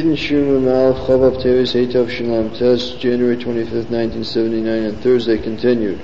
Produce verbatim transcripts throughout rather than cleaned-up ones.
Yidin Shuma Malf Chavav Teres Eitov Shalom Test, January twenty-fifth, nineteen seventy-nine, and Thursday continued.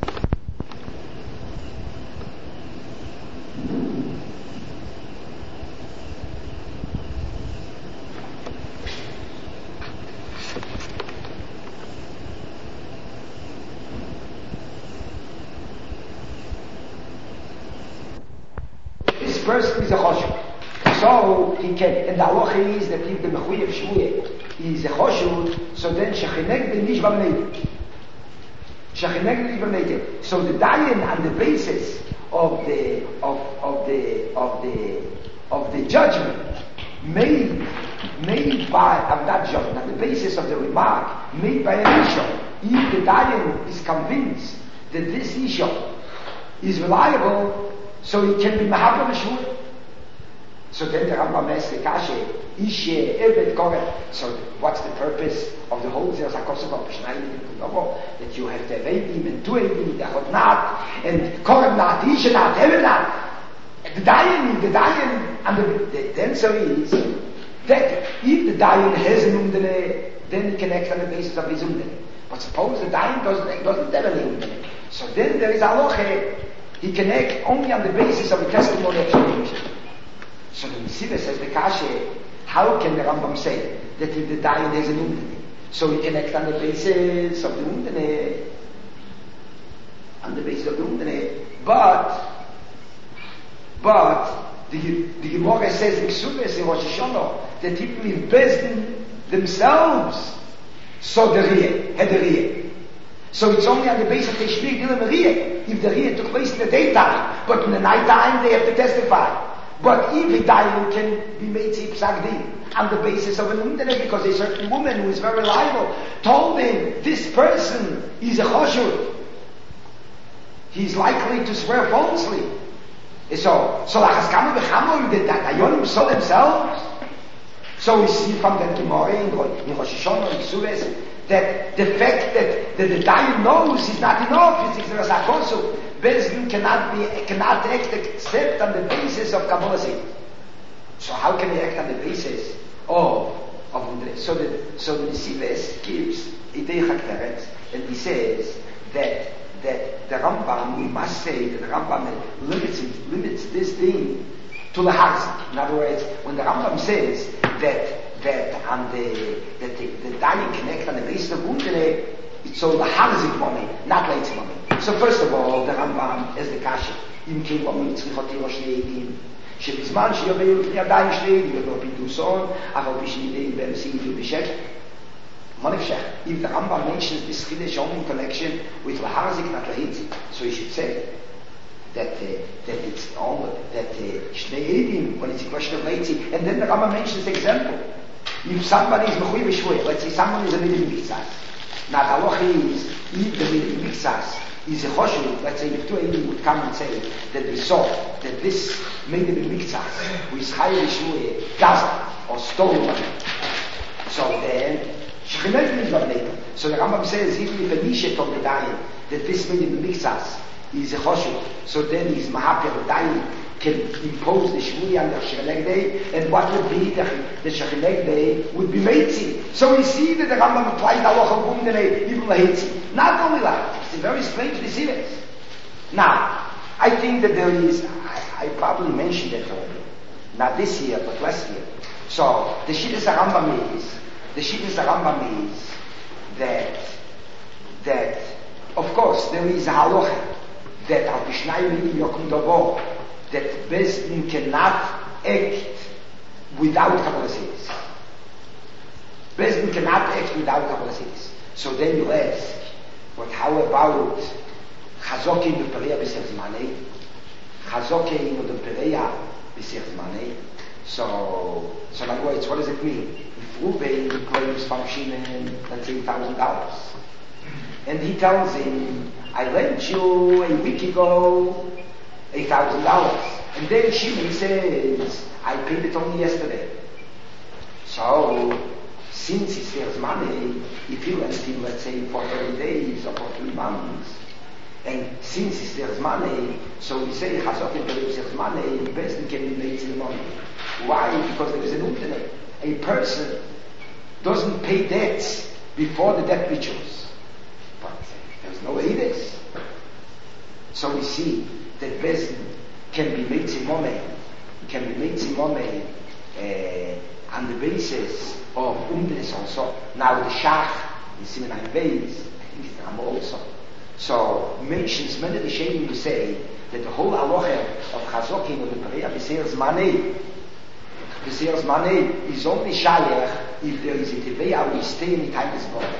This person is a choshev. So he can, and the halacha is that if the mechuyev shvuah is a choshev, so then shechineg the nish b'mneitim. Shechineg the nish b'mneitim. So the dayan on the basis of the of of the of the of the judgment made made by of that judgment on the basis of the remark made by an isha. If the dayan is convinced that this isha is reliable, so it can be mahavla meshvuah. So then the Rambam asks the kashe, ishe evet koreh. So what's the purpose of the whole Zeres HaKosov that you have the Eidim and two Eidim, the Chod not, and koreh not, ishe not, evet not. The dayan, the dayan, and the, the, the answer is that if the dayan has an umdene, then he can act on the basis of his umdene. But suppose the dayan doesn't, doesn't have any umdene. So then there is aloche, he can act only on the basis of the testimony of the. So the Mesiva says the kashe, how can the Rambam say that if the dayan has an umdene, so he can act on the basis of the umdene, on the basis of the umdene, but, but, the, the Gemara says in Ksubes, in Rosh Hashanah, that people in Bezdin themselves saw the Riyah, had the Riyah. So it's only on the basis of the Shmir Dilam Riyah, if the Riyah took place in the daytime, but in the night time they have to testify. But if a dayan can be made to psak din on the basis of an umdene, because a certain woman who is very reliable told him this person is a choshev, he's likely to swear falsely. So, so lachaskama b'chamo the dayanim saw themselves. So we see from the Gemara in Rosh Hashanah in Ksubes that the fact that, that the dayan knows is not enough. It's Zeres HaKosov. Bezdin cannot be, cannot act except on the basis of Kabbalah. So how can he act on the basis of, of Undre? So the, so the Mesives gives Idei Chakteret, and he says that, that the Rambam, we must say that the Rambam limits, limits this thing to the Harzik. In other words, when the Rambam says that, that on the, that the, the dayan can act on the basis of Undre, it's all the Harzik money, not Leitz money. So first of all, the Rambam is the kasha. Im king of mitzvot yoshneidim. שבזמן שיוביל לפני ידיים שלי, יבוא פידוסון, אבל בשנידי במסים ובשק. מה נפשך? If the Rambam mentions this Chiddush only in connection with Laharzik, not Lahitzik, so he should say that uh, that it's only that Shnei Eidim, when it's a question of Lahitzik, and then the Rambam mentions the example. If somebody is mechuyev b'shvuah, let's say someone is a middle mitzvah. Now the halacha is, if the middle mitzvah is a choshev, let's say if two Eidim would come and say that we saw that this made him a mikzah, who is chayav b'shvuah, gaza, or stole money. So then, shechineg is not later. So the Rambam says, even if a nishet of the dayan, that this made him a mikzah, is a choshev, so then he's mahapir, the dayan can impose the shvuah on the shechineg day, and what would be the, the shechineg day would be meitzi. So we see that the Rambam applied the halacha of umdene, even lahitzi. Not only that, it's a very strange decision. Now, I think that there is, I, I probably mentioned it already, not this year, but last year. So, the Shittas Rambam is, the Shittas Rambam is that, that, of course, there is a halacha that al pishnayim yokum davo, that Bezdin cannot act without Kabbalah Sidis. Bezdin cannot act without Kabbalah Sidis. So then you ask, but how about Chazokim Bepereya B'Sech Zmanei? Chazokim Bepereya B'Sech Zmanei? So, so in other words, what does it mean? If Ruben claims from Shimon, let's say, one thousand dollars, and he tells him, I lent you a week ago a thousand dollars, and then Shimon says, I paid it only yesterday. So, since he steals money, if he lends him, let's say, for thirty days or for three months, and since he steals money, so we say, Chazok and Perev steals money, the person can be made to the money. Why? Because there is an umtene. a person doesn't pay debts before the debt rituals. But there's no edis. So we see that Bezdin can be made simone, can be made simone uh, on the basis of umdres also. Now the Shach in Simeon Beis, I think it's Ram also. So mentions many of the Shayim to say that the whole halacha of Chazokin of the Pereya B'Seir's money, B'Seir's money is only shayach if there is a Teveya who is staying in the time is born.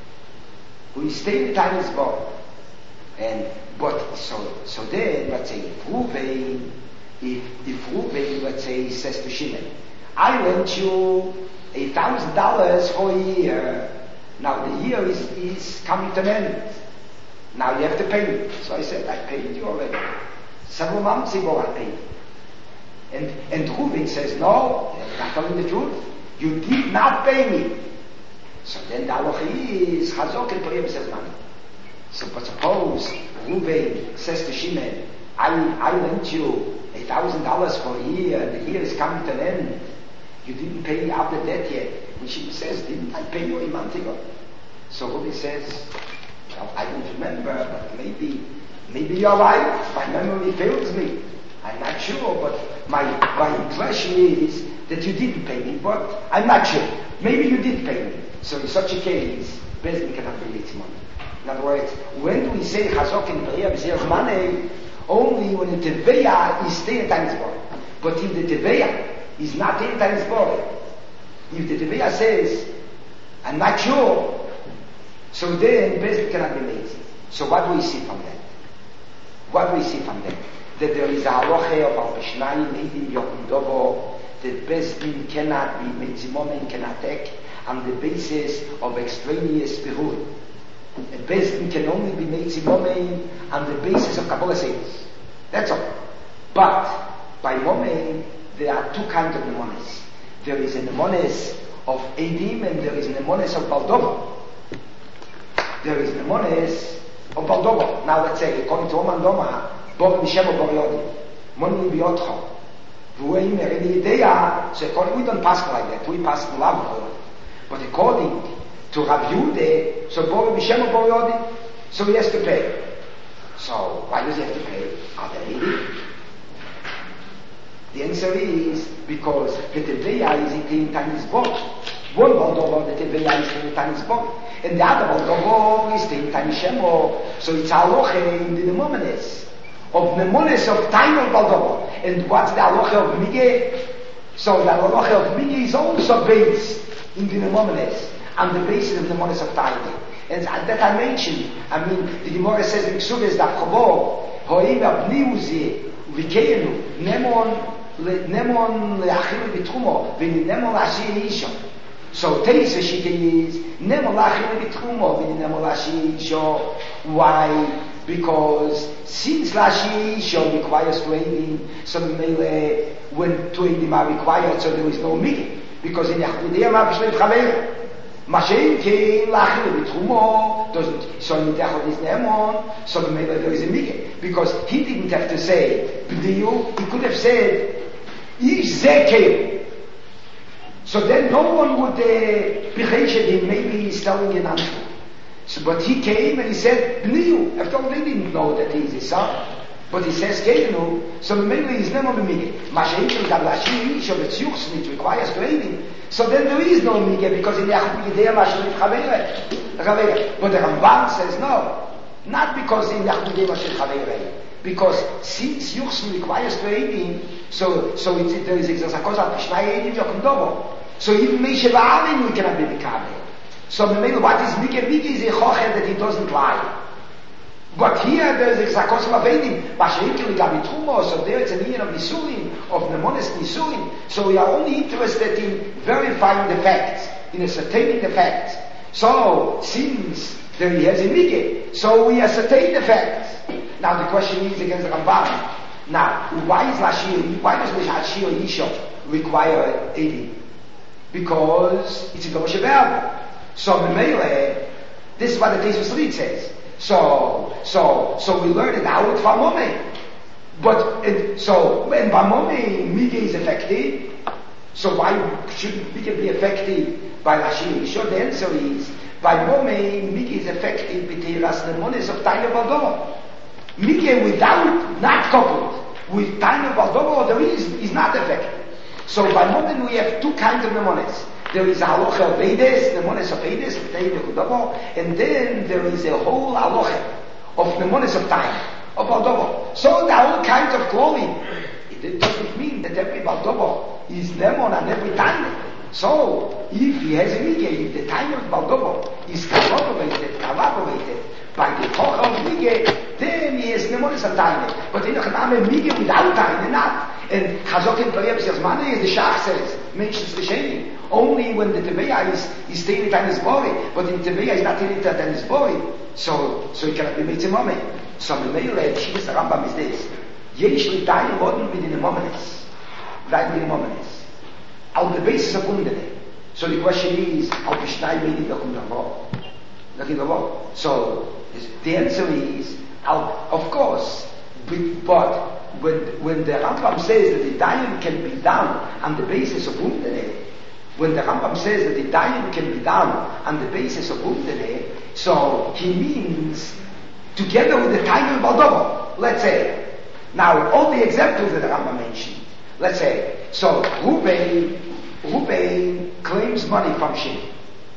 Who is staying in the time is born. And, but, so, so then, let's say, if Ruvain, if, if Ruvain, let's say, says to Shimon, I lent you a thousand dollars for a year. Now the year is, is coming to an end. Now you have to pay me. So I said, I paid you already. Several months ago I paid. And, and Reuven says, no, you're not telling the truth. You did not pay me. So then the halacha is, Chazok and Pereya says money. So but suppose Reuven says to Shimon, I, I lent you a thousand dollars for a year, and the year is coming to an end. You didn't pay me out the debt yet. And Shimon says, didn't I pay you a month ago? So Reuven says, well, I don't remember, but maybe, maybe you're right. My memory fails me. I'm not sure, but my, my impression is that you didn't pay me, but I'm not sure. Maybe you did pay me. So in such a case, Bezdin cannot be its money. In other words, when do we say Chazok and Pereya B'Seir's money? Only when the Teveya is staying at times born. But if the Teveya is not staying at times born, if the Teveya says, I'm not sure, so then Bezdin cannot be made. So what do we see from that? What do we see from that? That there is a halacha of Al Peshnayim Eidim Yokum Dovo, that Bezdin cannot be made, Zimomen cannot take on the basis of extraneous Behur. And Bezdin can only be made Zimomen on the basis of Kabbalah Seidos. That's all. But by Momen, there are two kinds of Nemones. There is a Nemones of Eidim and there is a Nemones of Baldovo. There is Nemones of Baldovo. Now let's say, according to Oman Doma, Bor Mishemo Bor Yodi, Moni Biotcho, Vueim Eredi Idea, so according, we don't pass like that, we pass love. But according to Rav Yude, so Bor Mishemo Bor Yodi, so he has to pay. So why does he have to pay? Are they eighty? The answer is because the Teveya is in Tanis Bor. One Baldovo, the Teveya is in Tanis Bor. And the other Baldovo is in Tanis Shemo. So it's halacha in the Nemones of Nemones of time of Baldovo. And what's the halacha of Mige? So the halacha of Mige is also based in the Nemones, on the basis of the Nemones of time. And that I mentioned, I mean, the Gemara says in Ksuves that Chobor, Hoim Abni Uzi, Vikeinu, Nemon, Nemon Leachilu Bitrumo, Vini Nemon Lashi Isho. So Teisa Shita is, Nemon Lachilu Bitrumo, Vini Nemon Lashi Isho. Why? Because since Lashi Isho requires training, so Mele, when training are required, so there is no Migi. Because in Yachidiyah Mabishlet Chaver, Mashen came, Lachilu Bitrumo, doesn't, so in Yachid is Nemon, so Mele there is a Migi. Because he didn't have to say, B'diyu, he could have said, Ish Zekel. So then no one would be uh, him, maybe he's telling an answer. So, but he came and he said, B'niyu. After all, they didn't know that he is his son. But he says, Keinu. So maybe he's never Mige. Mashayikim Gablashi, Shabbat Yuchsn, it requires training. So then there is no Mige, because in Yachid Yidea Mashayikim Chavere. But the Ramban says, no. Not because in Yachid Yidea Mashayikim Chavere. Because since Yuchsn requires training, so, so it's, there is a cosa of Pishnai Eidim Yokum Dovo. So even Meishe Va'alim we cannot be Mikabel. So what is Mige? Mige is a Chocher that he doesn't lie. But here there is a Zakos of Eidim. Basheikim Gabi Trumo, so there it's an union of Nisurim, of Nemones Nisurim. So we are only interested in verifying the facts, in ascertaining the facts. So since there he has a Mige, so we ascertain the facts. Now the question is against the Ramban. Now, why is Lashir, why does Lashir Yisho require Eidim? Because it's a Domosh verb. So Memele, this is what the Teis V'Slit says. So, so, so we learn it out from Momei. But, it, so, when Bamomei Mige is affected, So why shouldn't Mika be affected by Lashim? Sure, the answer is, by Momei, Mika is affected by Tiras Nemones of Taina Baldovo. Mika without, not coupled, with Taina Baldovo, there is, is not affected. So by Momei we have two kinds of Nemones. There is a halacha of Vedes, Nemones of Vedes, and then there is a whole halacha of Nemones of Taina, of Baldovo. So there are all kinds of clothing. It doesn't mean that every Baldovo is Nemon and every Taina. So, if he has a Mige, if the time of Baldovo is corroborated, corroborated by the Koch of Mige, then he has Nemonis and Taine. But in the Chaname Mige without Taine, not. And Chazok in Pareb says, Mane is the Shach says, mentions the Sheni. Only when the Tebeya is, is staying in his body, but in Tebeya is not in his body. So, so he cannot be made to Mame. So, the Meile, the Shivas Rambam is this. Yesh li Taine wurden mit den Momenes. Right mit den Momenes. On the basis of Undene. So the question is, auf die Schnei wenig noch in der Woche. Noch in der Woche. So, the answer is, of course, but when, when the Rambam says that the Dayan can be done on the basis of Undene, when the Rambam says that the Dayan can be done on the basis of Undene, so he means together with the time of Baldovo, let's say. Now, all the examples that the Rambam mentioned, let's say, so Ruben, Ruben claims money from Shimon.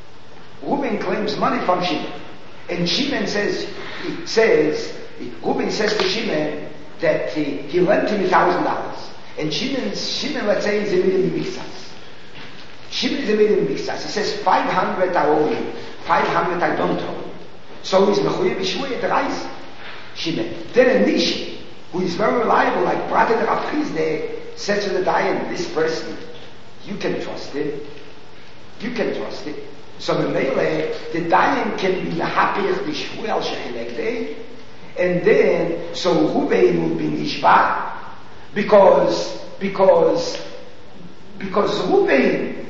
Ruben claims money from Shimon. And Shimon says, says, Ruben says to Shimon that he, he lent him a thousand dollars. And Shimon, Shimon, let's say, is a million mixas. Shimon is a million mixas. He says, five hundred I owe you, five hundred I don't owe you. So he's Mechuyev B'Shvui at the rise. Shimon. Then a Nishi, who is very reliable, like Brother Rav Chizde, says to the Dayan, this person, you can trust him. You can trust him. So the Mele, the Dayan can be Lahapich B'Shvui al Shechelekdei, and then, so Ruben will be Nishba, because, because, because Ruben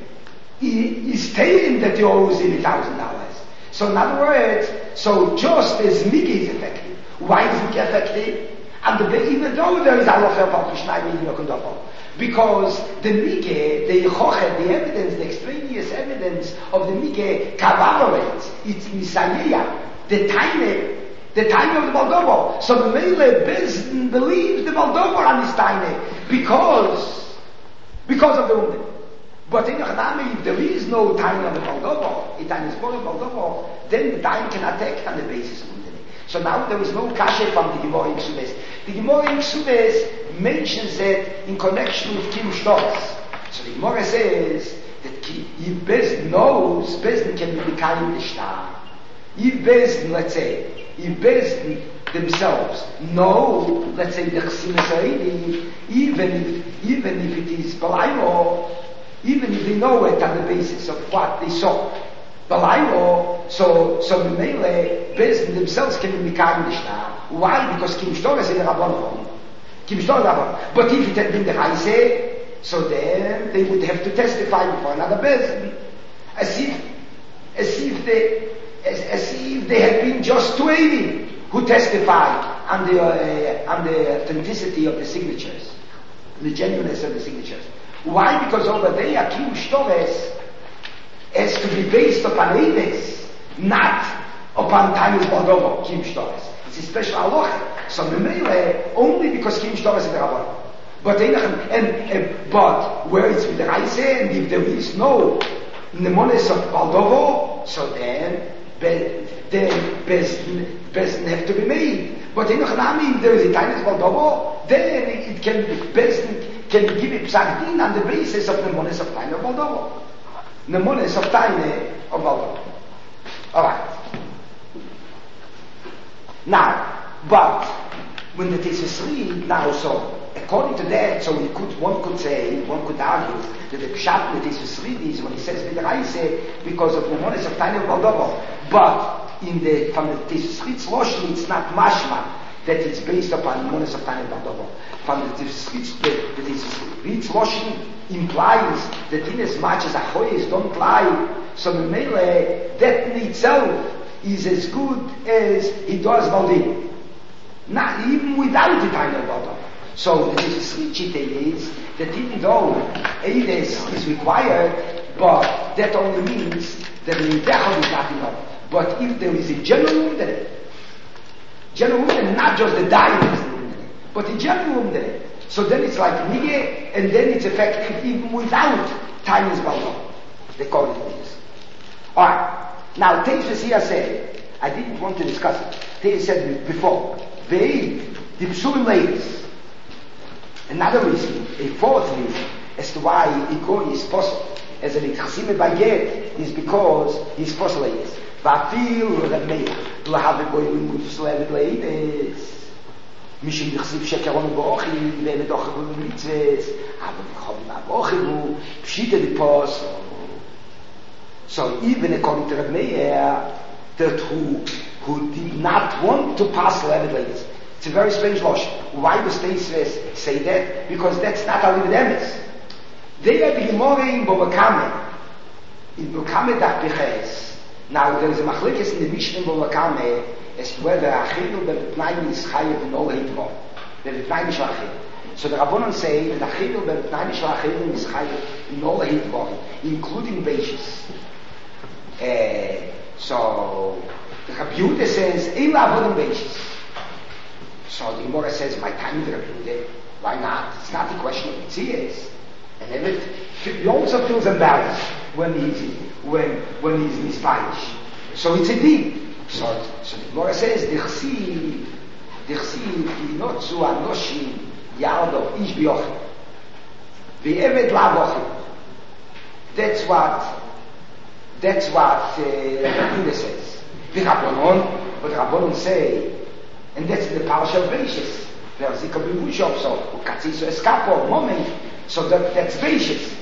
is telling that he owes him a thousand dollars. So in other words, so just as Miki is effective, why is Miki effective? And the, even though there is a lot of Schnei, because the Mige, the Chochet, the evidence, the extraneous evidence of the Mige corroborates. It's Misayah, the Taine, the Taine of the Baldovo. So the Mele Bezdin believes the Baldovo on his Taine because, because of the Unden. But in the Chanami, if there is no Taine of the Baldovo, it is for the Baldovo, then the Taine can attack on the basis of Unden. So now there is no kashe from the Gemara in Ksubes. The Gemara in Ksubes mentions it in connection with Kim Shtoros. So the Gemara says that if Bezdin knows, Bezdin can be becoming the Shtar. If Bezdin, let's say, if Bezdin themselves know, let's say, the Chesimas Haredim, even if, even if it is Balaymo, even if they know it on the basis of what they saw, Balaymo, so, so the Mele, Bezdin themselves can be becoming the Shtar. Why? Because Kim Shtoros is the Rabban. Kim Shtoros Rabban. But if it had been the Raise, so then they would have to testify before another Bezdin. As if, as if they, as, as if they had been just two eighty who testified on the, uh, on the authenticity of the signatures, the genuineness of the signatures. Why? Because over there, Kim Shtoros has to be based upon Eides, not upon Tainus Baldovo, Kim Shtoros. It's a special halacha. So Memele, only because Kim Shtoros is the Rabban. But and, and but where it's with the Raise, and if there is no Nemones of Baldovo, so then be, then Bezdin have to be made. But in Chanami, if there is a Tainus Baldovo, then it can Bezdin can give it Psak Din on the basis of Nemones of Tainus of Baldovo. Nemones of Tainus of Baldovo. All right. Now, but when the thesis read now, so according to that, so we could, one could say, one could argue that the pshat in the thesis read is when he says B'Deraise because of the Nemones of Tainus Baldovo. But in the from the thesis read Loshni, it's not mashma that it's based upon Nemones of Tainus Baldovo. From the thesis read, the thesis read Loshni implies that in as much as Achoyes don't lie, so the Mele that in itself is as good as he does Baldim. Not even without the Tainus Baldovo. So the Shita is that even though Eides is required, but that only means that the Nidechon is not enough. But if there is a general Umdere, general Umdere, not just the diet is the Umdere, but the general Umdere, so then it's like Nige, and then it's effective even without time is Balon. They call it this. Alright, now Tesis here said, I didn't want to discuss it. Tesis said before, they, the Psulim ladies. Another reason, a fourth reason, as to why Ikoni is possible as an Ichasime by Get, is because he's possible ladies. Vafil Rameya, to have a boy with Slavic ladies. Mishim Yichsiv Shekaron Bochi, Vene Dochavu Mitzvahs, Ava V'chom Bochivu, Pshita the Apostle. So even according to Rav Meir, that who, who did not want to pass Slavic ladies. It's a very strange logic. Why does Teisves say that? Because that's not how it is. They have the Gemara in Bobakame. In Bobakame Dach Beches. Now there is a machlekes in the Mishnah in Bobakame as to whether Achinu Bebetnai is Chayev in all Hitvo. Bebetnai is Achinu. So the Rabbanon say that Achinu Bebetnai is Achinu is Chayev in all Hitvo, including Beishis. Uh, so the Rabbi Yehuda says, Eila Avodim Beishis. So the Gemara says, my time is Rabbi Yehuda. Why not? It's not a question of Tzias. And then it, he also feels embarrassed when he's when when he's in his parish. So it's a deed. So, so the Gemara says, Dichsi, Dichsi, Inotzu Anoshim, Yardo, Ish Biochim. Ve'eved Lavochim. That's what, that's what uh, Rabbi says. The Rabbanon, what Rabbanon say, and that's the Parasha of Beishis. There's the Kabimushov, so, Ukatziso Eskapo, moment. So that, that's Beishis.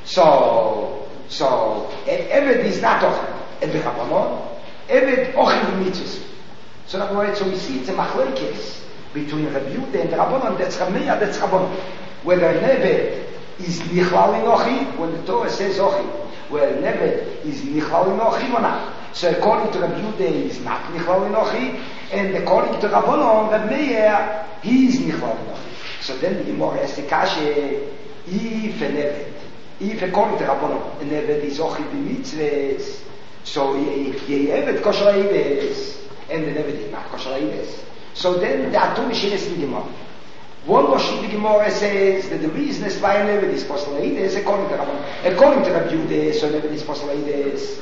So, so, Eved is not Ochim. And the Rabbanon, Eved Ochim Mitzvahs. So that way, so we see it's a machlekes between Rabbi Yehuda and the Rabbanon, that's Rameya, that's Rabbanon. Whether an Eved is Nichlal in Ochim, when the Torah says Ochim, whether an Eved is Nichlal in Ochim or not. So according to Rabbi Yehuda, he is not Nichlal in Ochim, and according to Rabbanon, Rameya, he is Nichlal in Ochim. So then the Gemara has the Kashe, if an Eved, if according to Rabbanon, an Eved is Ochim b'mitzvahs, so ye Eved kosher Eides, and the Eved is not kosher Eides. So then there are two machines in the Gemara. One machine in the Gemara says that the reason is why an Eved is kosher Eides, according to Rabbanon, according to Rabbi Yehuda, so an Eved is kosher Eides,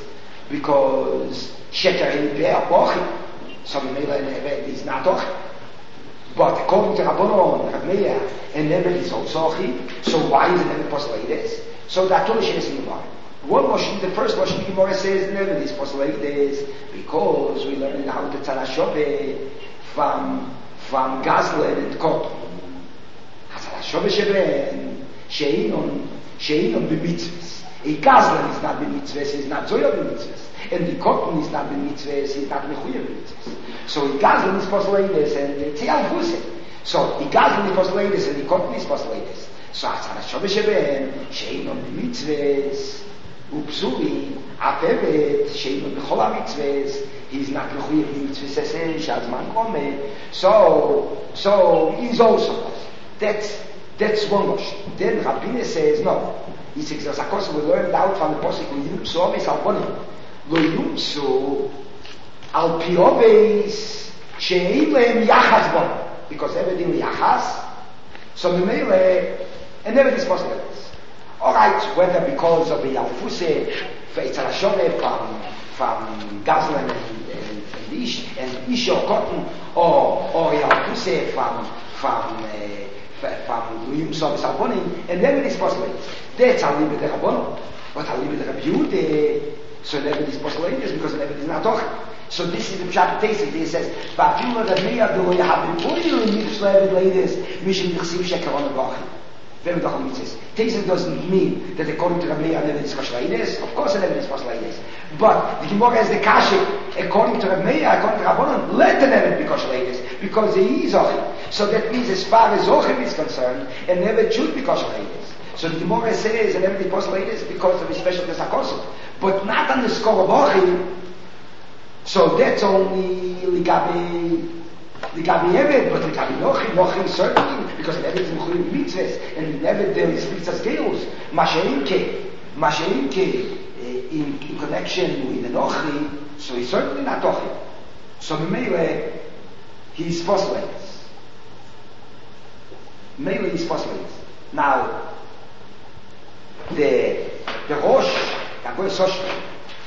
because Sheker in Be'er Bochim, so the Mela an Eved is not Ochim. But according to Rabbanon, Rav Meir, an Eved is also Ochim, so why is an Eved kosher Eides? So there are two machines in the Gemara. One Moshe, the first Moshe the Gemara says never this possible like this because we learned how to tell a shove from from Gazlan and Cotton. As a shove sheben sheinon sheinon b'mitzvahs. A Gazlan is not b'mitzvahs, is not zoya b'mitzvahs, and the Cotton is not b'mitzvahs, is not mechuyev b'mitzvahs. So a Gazlan is possible like this, and it's al So a Gazlan is possible like this, and the Cotton is possible like this. So as a shove sheben sheinon b'mitzvahs. Upsuli, Afevet, Sheinu B'chol HaMitzvahs, he's not Mechuyev Mitzvahs, Shazman Omer. So, so he's also. That's that's one motion. Then Rabbiner says no. He says there's a course we learned out from the Pasuk Lo Yumsu Omes Al Ponim. Lo Yumsu Al Pioves She'ein Lehem Yachas Bon, because everything Yachas. So Memele, and everything is possible. Alright, whether because of the Yalfuse, Feitzal HaShove from, from Gazlan and, and, and Ish, and Ish or Cotton, or, or Yalfuse from, from, uh, from Yum Sovis Albonim, and then it is possible. That's how we be the Rabbanon. But how we be the Rabbi Yehuda, so never is possible because never is not Toch. So this is the Pshat Tesis. He says, "Va'afilu Rameya do yahavipuyu mitzvah ladies mishim yichsiv shekaron v'achim." Very difficult mitzvahs. Tesis doesn't mean that according to Rameya never is kosher ladies. Of course, never is kosher ladies. But the Gemara has the kasha according to Rameya, according to Rabbanon, let the never be kosher ladies because he is ochim. So that means as far as ochim is concerned, and never should be kosher ladies. So the Gemara says and never be kosher ladies because of his special tesakosim, but not on the score of ochim. So that's only ligabe The Gabi Eved, but the Gabi Nochi, Nochi certainly, because in Eved is Mechuyev mitzvahs, and in Eved there is mitzvahs geus. Masheinke, Masheinke, in, in connection with the Nochi, so he's certainly not Nochi. So Mele, he's postulates. Mele is postulates. Now, the the Rosh, the Goy Soshre,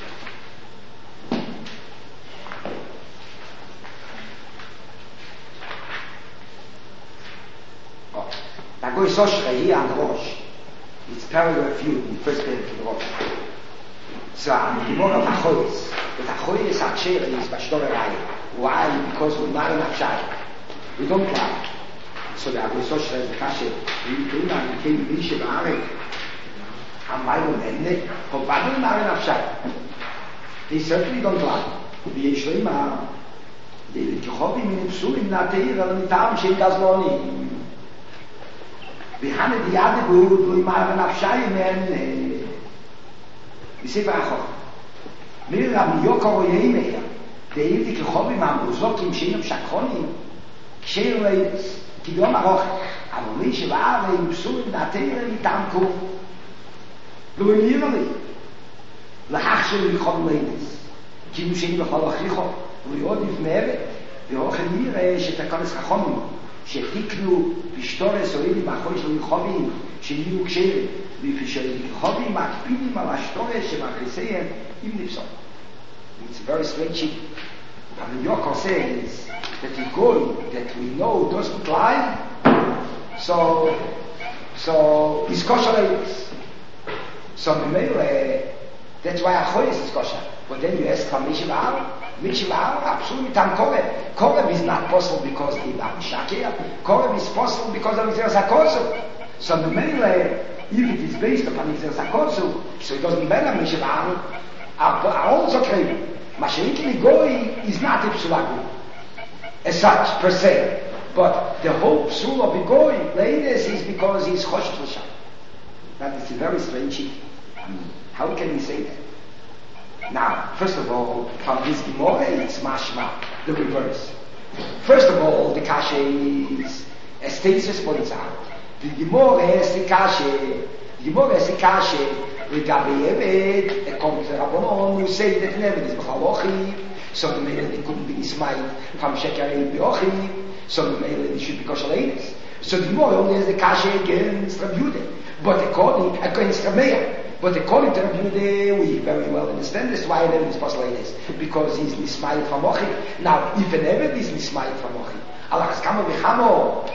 oh, the Goy Soshre here on the Rosh, it's paragraph few in the first page of the Rosh. So, the Gemara of Achoyes, but Achoyes Aksher is Bashtorerai. Why? Because we marry Nafshai. We don't lie. So the Goy Soshre is the Kasher. We do not became Misha Ba'arek. Amayim Enne, Hobadu Mari Nafshai. They certainly don't lie. ויש למה, כחובים מן פסולים נעתיר על מטעם של גזלונים. והנה דיאדה גוד ולמער ונפשי מן בספר החוק. מיר רבי יוקר ימיה, דאיבדי כחובים מהמוזוקים שאינם שקחונים, כשאיר לידס, כדום ארוך, אבל מי שבאר עם פסולים נעתיר על מטעם קור. לא אמיר לי, לחך של לכחוב לידס. כאילו שאין לכל הכריחו, ויוד נפמרת, ואוכל נראה שתקונס חכומים, שתיקנו בשטורס אוהלים מאחורי של לכחובים, שיהיו קשרים, לפי שלכחובים מקפידים על השטורס שמאחריסיהם עם נפסול. It's very strange. And Yoko says that the goal that we know doesn't lie, so, so he's kosher. So that's why Achoyes is kosher. But then you ask from Mishivar, Mishivar, absolutely tam Korev. Korev is not possible because the Ibam Shakir. Korev is possible because of Yisrael Sakosu. So the Mele, if it is based upon Yisrael Sakosu, so it doesn't matter Mishivar, are also claiming. Mashiach Goy is not Ipsulagu as such per se. But the whole psul of the Goy, ladies, is because he's Choshesh L'Sham. That is a very strange thing. I mean, how can we say that? Now, first of all, from this Gemara, it's mashma, the reverse. First of all, the kasha is, as Tesis points out, the Gemara has the kasha, the Gemara has the kasha, regarding Eved, according to the Rabbanon, who say that Eved is B'chal Ochiv, so the male they couldn't be Ismail from Shekarei B'Ochiv, so the male they should be Kosher Ladies. So the Gemara only has the kasha against Rabbi Yehuda, but according, against Rameya. But according to Rabbi Yehuda, we very well understand this, why Eved is Kosher Ladies, because he's Nismail from Ochiv. Now, if an Eved is Nismail from Ochiv, Al Chaskama B'chamo,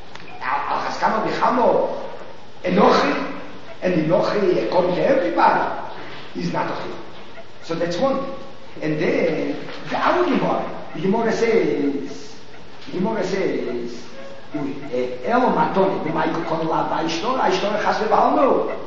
Al Chaskama B'chamo, en Ochiv, and the Nochi, according to everybody, is not Ochiv. So that's one thing. And then, the other Gemara, the Gemara says, the Gemara says, Elo Matoni, the Maiko Kon La Vaishtor, Aishtor Chasve Balno.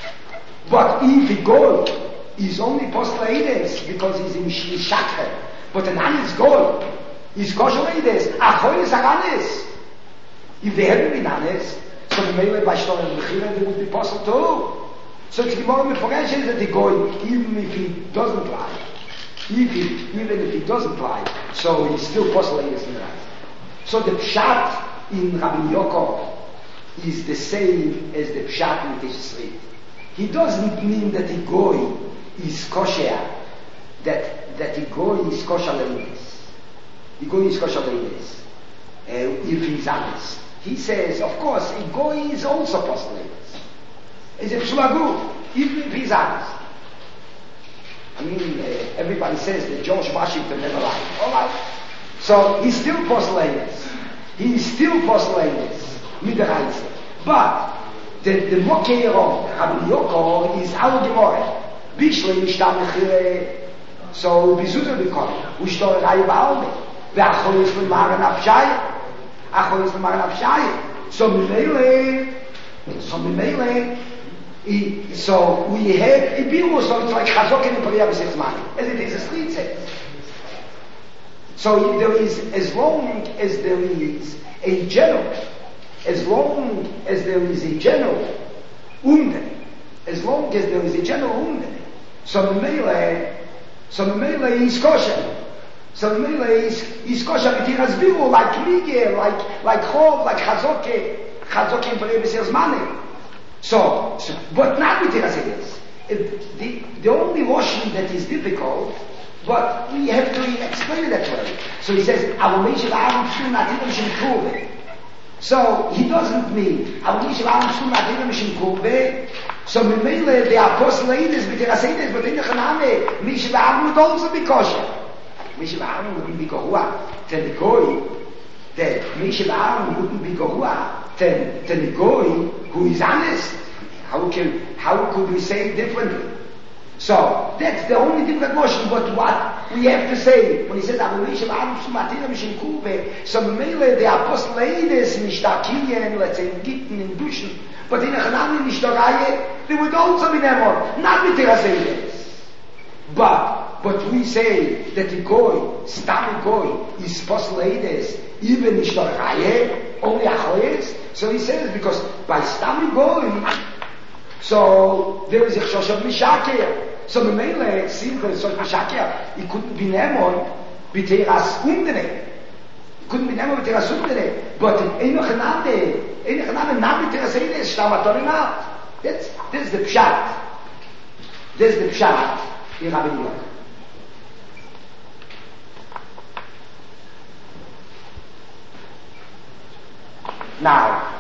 But if the goal is only postulated because he's in Shakher, but an Anis goal is Koshalides, Achoyes Aganes. If they hadn't been honest, so the Mele by Shtor and Mechira, they would be possible too. So it's the Gemara Meforesh that the goy, even if he doesn't lie, if he, even if he doesn't lie, so he's still postulated in the right. So the Pshat in Rabbi Yoko is the same as the Pshat in Tishrei. He doesn't mean that the goy is kosher, that that the goy is kosher ladies. The goy is kosher ladies, uh, if he's honest. He says, of course, a goy is also postulated. It's a psulagu, even if he's honest. I mean, uh, everybody says that George Washington never lied. All right. So he's still postulated. He's still postulated. Midaraisa. But the the Mokeiro, Rabbi Yoko, is our Gemara. Bishlei Mishtam Mechire. So Bizuda Bikon. Ushtor Rai Baalme. Ve'achol is L'mar Nafshai. Achol is L'mar Nafshai. So Mimele. So Mimele. So we have a bill, so it's like Chazok in the Pariah B'Seitzmani. As it is a street says. So there is, as long as there is a general, as long as there is a general umden, as long as there is a general umden, so the melee, so the melee is kosher. So the middle is, is kosher b'tiras biru, like Miguel, like, like Chov, like Chazoke, Chazoke in Parei B'Seir's money. So, so, but not b'tiras edes. The, the only washing that is difficult, but we have to explain it that way. So he says, Avu Meishav Aaron Psul Natirim Shem Kurve. So he doesn't mean, Avu Meishav Aaron Psul Natirim Shem Kurve. So Mimele, the apostle edes b'tiras edes, but in the Chaname, Meishav Aaron would also be kosher. Meishav Aaron wouldn't be Gohua to the Goy, that Meishav Aaron wouldn't be Gohua to, to the Goy who is honest. How can, how could we say it differently? So, that's the only different motion, but what we have to say, when he says, Abu Meishav Aaron Sumatira Mishim Kube, so Mele, the apostle Eides, Nishtakiyen, let's say, in Gitten, in Duschen, but in Echanami, Nishtaraye, they would also be Nemor, not with Tiras Eides. But, But we say that the goy, stam goy, is possible eides, even Nishtaraye, only Achoyes. So he says, because by stam goy, so there is a chosh of Mishaker. So the Mele, Simcha, chosh Mishaker, he couldn't be Nemon, b'teras Umdene. He couldn't be Nemon, b'teras Umdene. But in Eino Chanade, Eino Chanade, not b'teras eides, stam atorina. That's, that's the Pshat. That's the Pshat in Rabbi Yochanan. Now,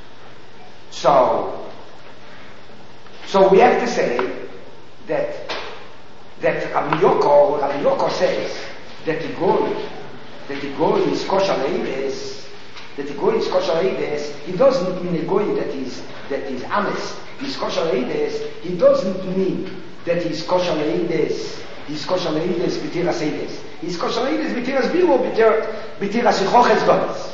so, so we have to say that, that Rabbi Yoko, Rabbi Yoko says that the goy, that the goy is kosher eides, that the goy is kosher eides, he doesn't mean a goy that is, that is honest, he's kosher eides, he doesn't mean that he's kosher eides, he's kosher eides b'tiras eides, he's kosher eides b'tiras biru, b'tiras yichoches goyes.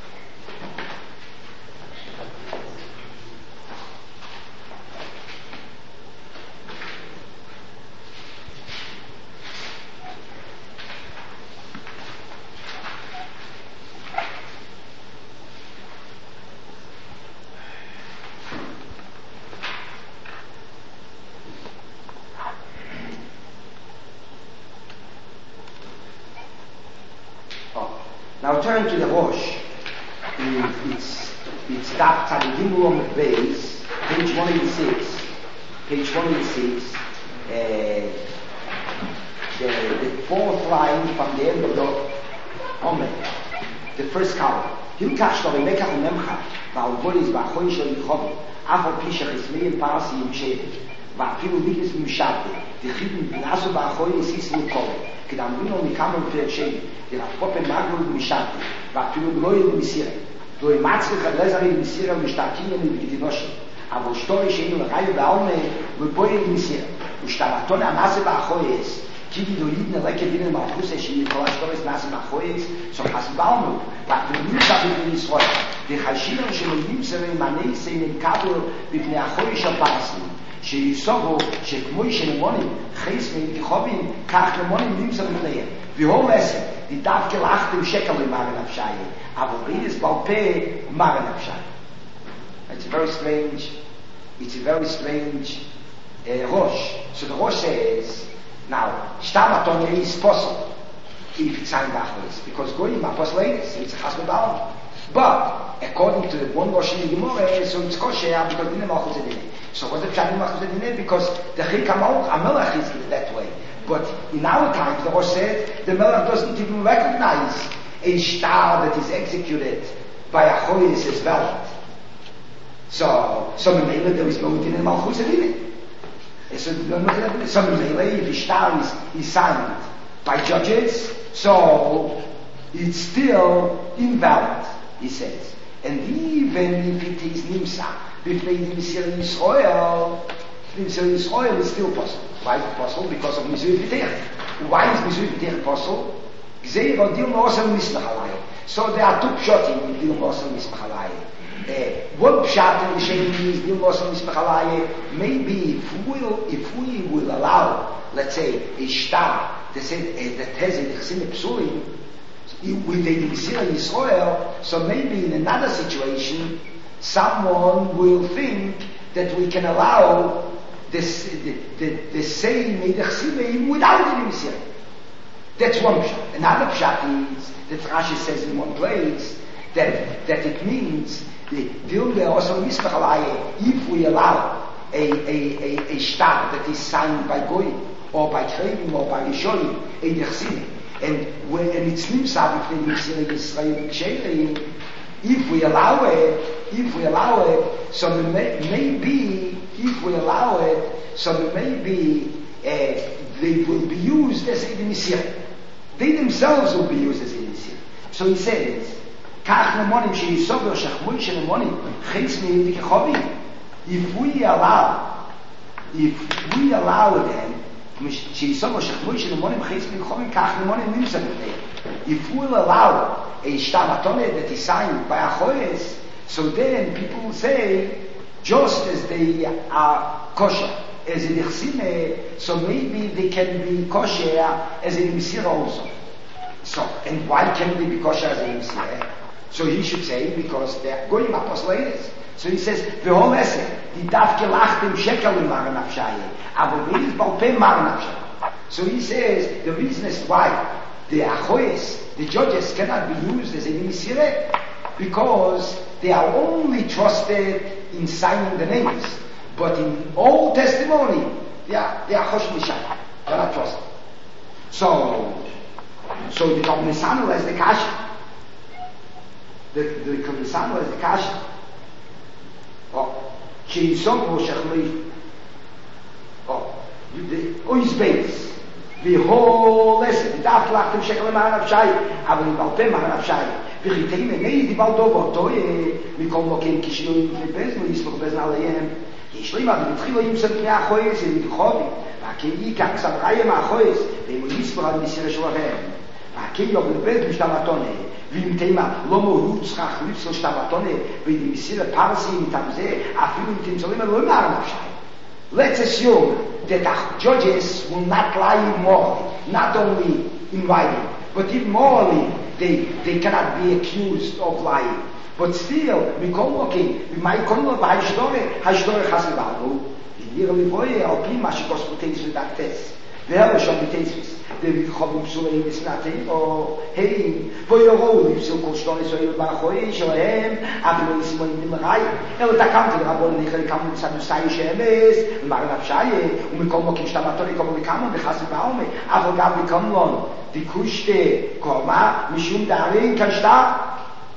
Now turn to the Rosh. It's it's Daf Tzadikim Lamed Beis, page one eighty-six. Page one eighty-six. Uh, the, the fourth line from the end of the Omer, the first column. Hilkach shlo Rebekah u'Memcha va'albonis va'achoy shel Yichov af al pi shechismei parasi yimsheh va'afilu dikis mimshate dichim b'nasu va'achoy yisis mikol כדאמרינו מכמה מפרק שני, דרפופן מגלו ומשעתי, ואפילו גלוי ומסירה. דוי מצליח לזרי ומסירה ומשתעקים ומבגדינושם. אבל שטורי שאינו לראיו בעלמה ובוי ומסירה. ושתרתון המסה באחויס, כי גדולית נרקה דין המלכוסה שהיא כל השטורס נעשה באחויס, סוחס בעלמו, ואפילו נמצא בפני ישראל. דחשינו שנמצא ומענה סיימן כבל בפני אחויס של פרסים. שיסוגו שכמוי שנמונים חייס מיכובים כך נמונים נמצא בפניהם והוא מסר דווקא לאחתם שקל למען נפשי אבל רידס בעל פה מען נפשי. It's very strange it's a very strange uh, Rosh. So the Rosh says now Shtamaton is possible if it's signed afterwards because Goyim apostle ladies it's a chasmed down but according to the one Rosh in the Gemara so it's kosher because didn't malchus edineh. So what's the pshat malchus edineh? Because the chikam a melech is that way. But in our times, the Rosh said the melech doesn't even recognize a star that is executed by a choyes as valid. So, so Mimele there is no din in malchus edineh. So, so Mimele if the star is, is signed by judges, so it's still invalid, he says. And even if it is nimsa, b'fnei Misir Yisrael, Misir Yisrael is still possible. Why is it possible? Because of Misir V'terech. Why is Misir V'terech possible? Gzeiro dil mo'osam nismach alayim. So there are two pshatim with dil mo'osam nismach alayim. One pshat in the Shem is dil mo'osam nismach alayim. Maybe if we will, if we will allow, let's say, a shtar that has a chesed psulim, with the Misir Yisrael, so maybe in another situation, someone will think that we can allow this, the, the, the same Eidach Simei without the Misir. That's one pshat. Another pshat is that Rashi says in one place that that it means the if we allow a a a, a star that is signed by Goyim or by Krevim or by Rishonim, a Yechsin, and when and it's nimsa between Yisrael and Ksherim, if we allow it, if we allow it, so may, maybe if we allow it, so maybe uh, they will be used as a Messiah. They themselves will be used as a Messiah. So he says, if we allow, if we allow them, if we'll allow a shtamatone that is signed by a choes, so then people will say, just as they are kosher as a nechsime, so maybe they can be kosher as a misira also. So, and why can they be kosher as a misira? So he should say, because they are going apostolates. So he says, the whole essay, the daf gelachtem shekel in Maren Afshaye, aber we is balpem Maren Afshaye. So he says, the reason is why the achoes, the judges cannot be used as a misira, because they are only trusted in signing the names. But in all testimony, they are, they are chosh mishai. They are not trusted. So, so the Komisanu as the kasha. The, the Komisanu as the kasha. Oh, she is so shachli. Oh, the oizbeis. The whole lesson. The daf lachtem shekel ma'an avshai. Aber in balpem ma'an avshai. V'chitei menei di baldovo toye. Mikol mokem kishiyoyim v'bezno yisloch bezna alayem. ישלים עד מתחיל עם ספני החויס ולדחובי והכי כך סבחיים החויס ואם הוא יספר על מסירה שלהם והכי יובל בית משתמתונה ואם תימה לא מוהוב צריכה חליף של שתמתונה ואם מסירה פרסי מטעם זה אפילו אם תמצולים על לא מער נפשי. Let's assume that the judges will not lie morally, not only in writing, but even morally they, they cannot be accused of lying. But still, we call okay, we might call it by Hashdore, Hashdore Chasibalu, in Yir Livoye, Alpim, Mashikos Puteis with that test. We have a shot Puteis, the Vichovim Suleim is nothing, or hey, for your role, if so called stories, so you'll Bachoy, Shohem, Abel Simon in the Rai, and with the country, Rabon, they come with Sadusai Shemes, and Maran Afshaye, and we call Mokim Shtamatoni, come we come on the Chasibaume, Avogab, we come on, the Kushte, Koma, Mishum Darin, Kashta.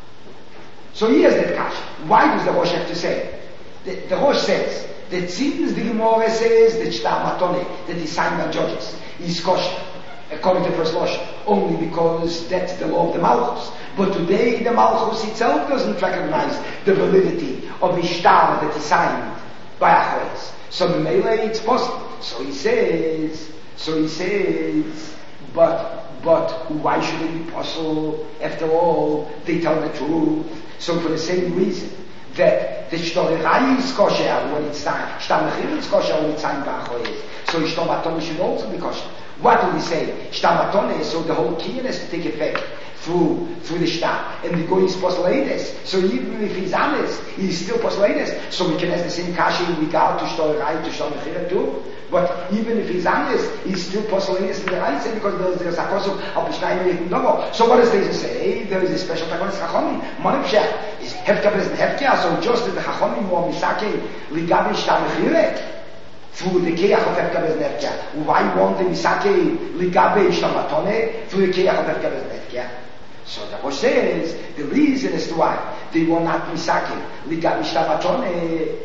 So here's that kasha. Why does the Rosh have to say? The, the Rosh says that since the Gemara says that Shtar Matone, that is signed by judges, is kosher, according to First Rosh, only because that's the law of the Malchus. But today the Malchus itself doesn't recognize the validity of the Shtar that is signed by Achoes. So the Melee, it's possible. So he says, so he says, but, but why should it be possible? After all, they tell the truth. So for the same reason that the Shtorerai is kosher when it's signed, Shtamachir is kosher when it's signed by Achoes. So Shtomatone should also be kosher. What do we say? Shtamatone, so the whole kiyun has to take effect through through the shtar. And the goy is posleides. So even if he's honest, he's still posleides. So we can have the same kashi in regard to Shtorerai, to Shtamachir too. But even if he's honest, he's still posleides in the right side because there's, there's a kosu of B'shnayim. So what does this say? There is a special takonis chachomim. Monimshech is hefka bezn hefka. So just as the chachomim or misake ligabi Shtamachir through the keach of hefka bezn hefka. Why won't the misake ligabi Shtamatone through the keach of hefka bezn hefka? So the Rosh says the reason as to why they will not misake ligabi Shtamatone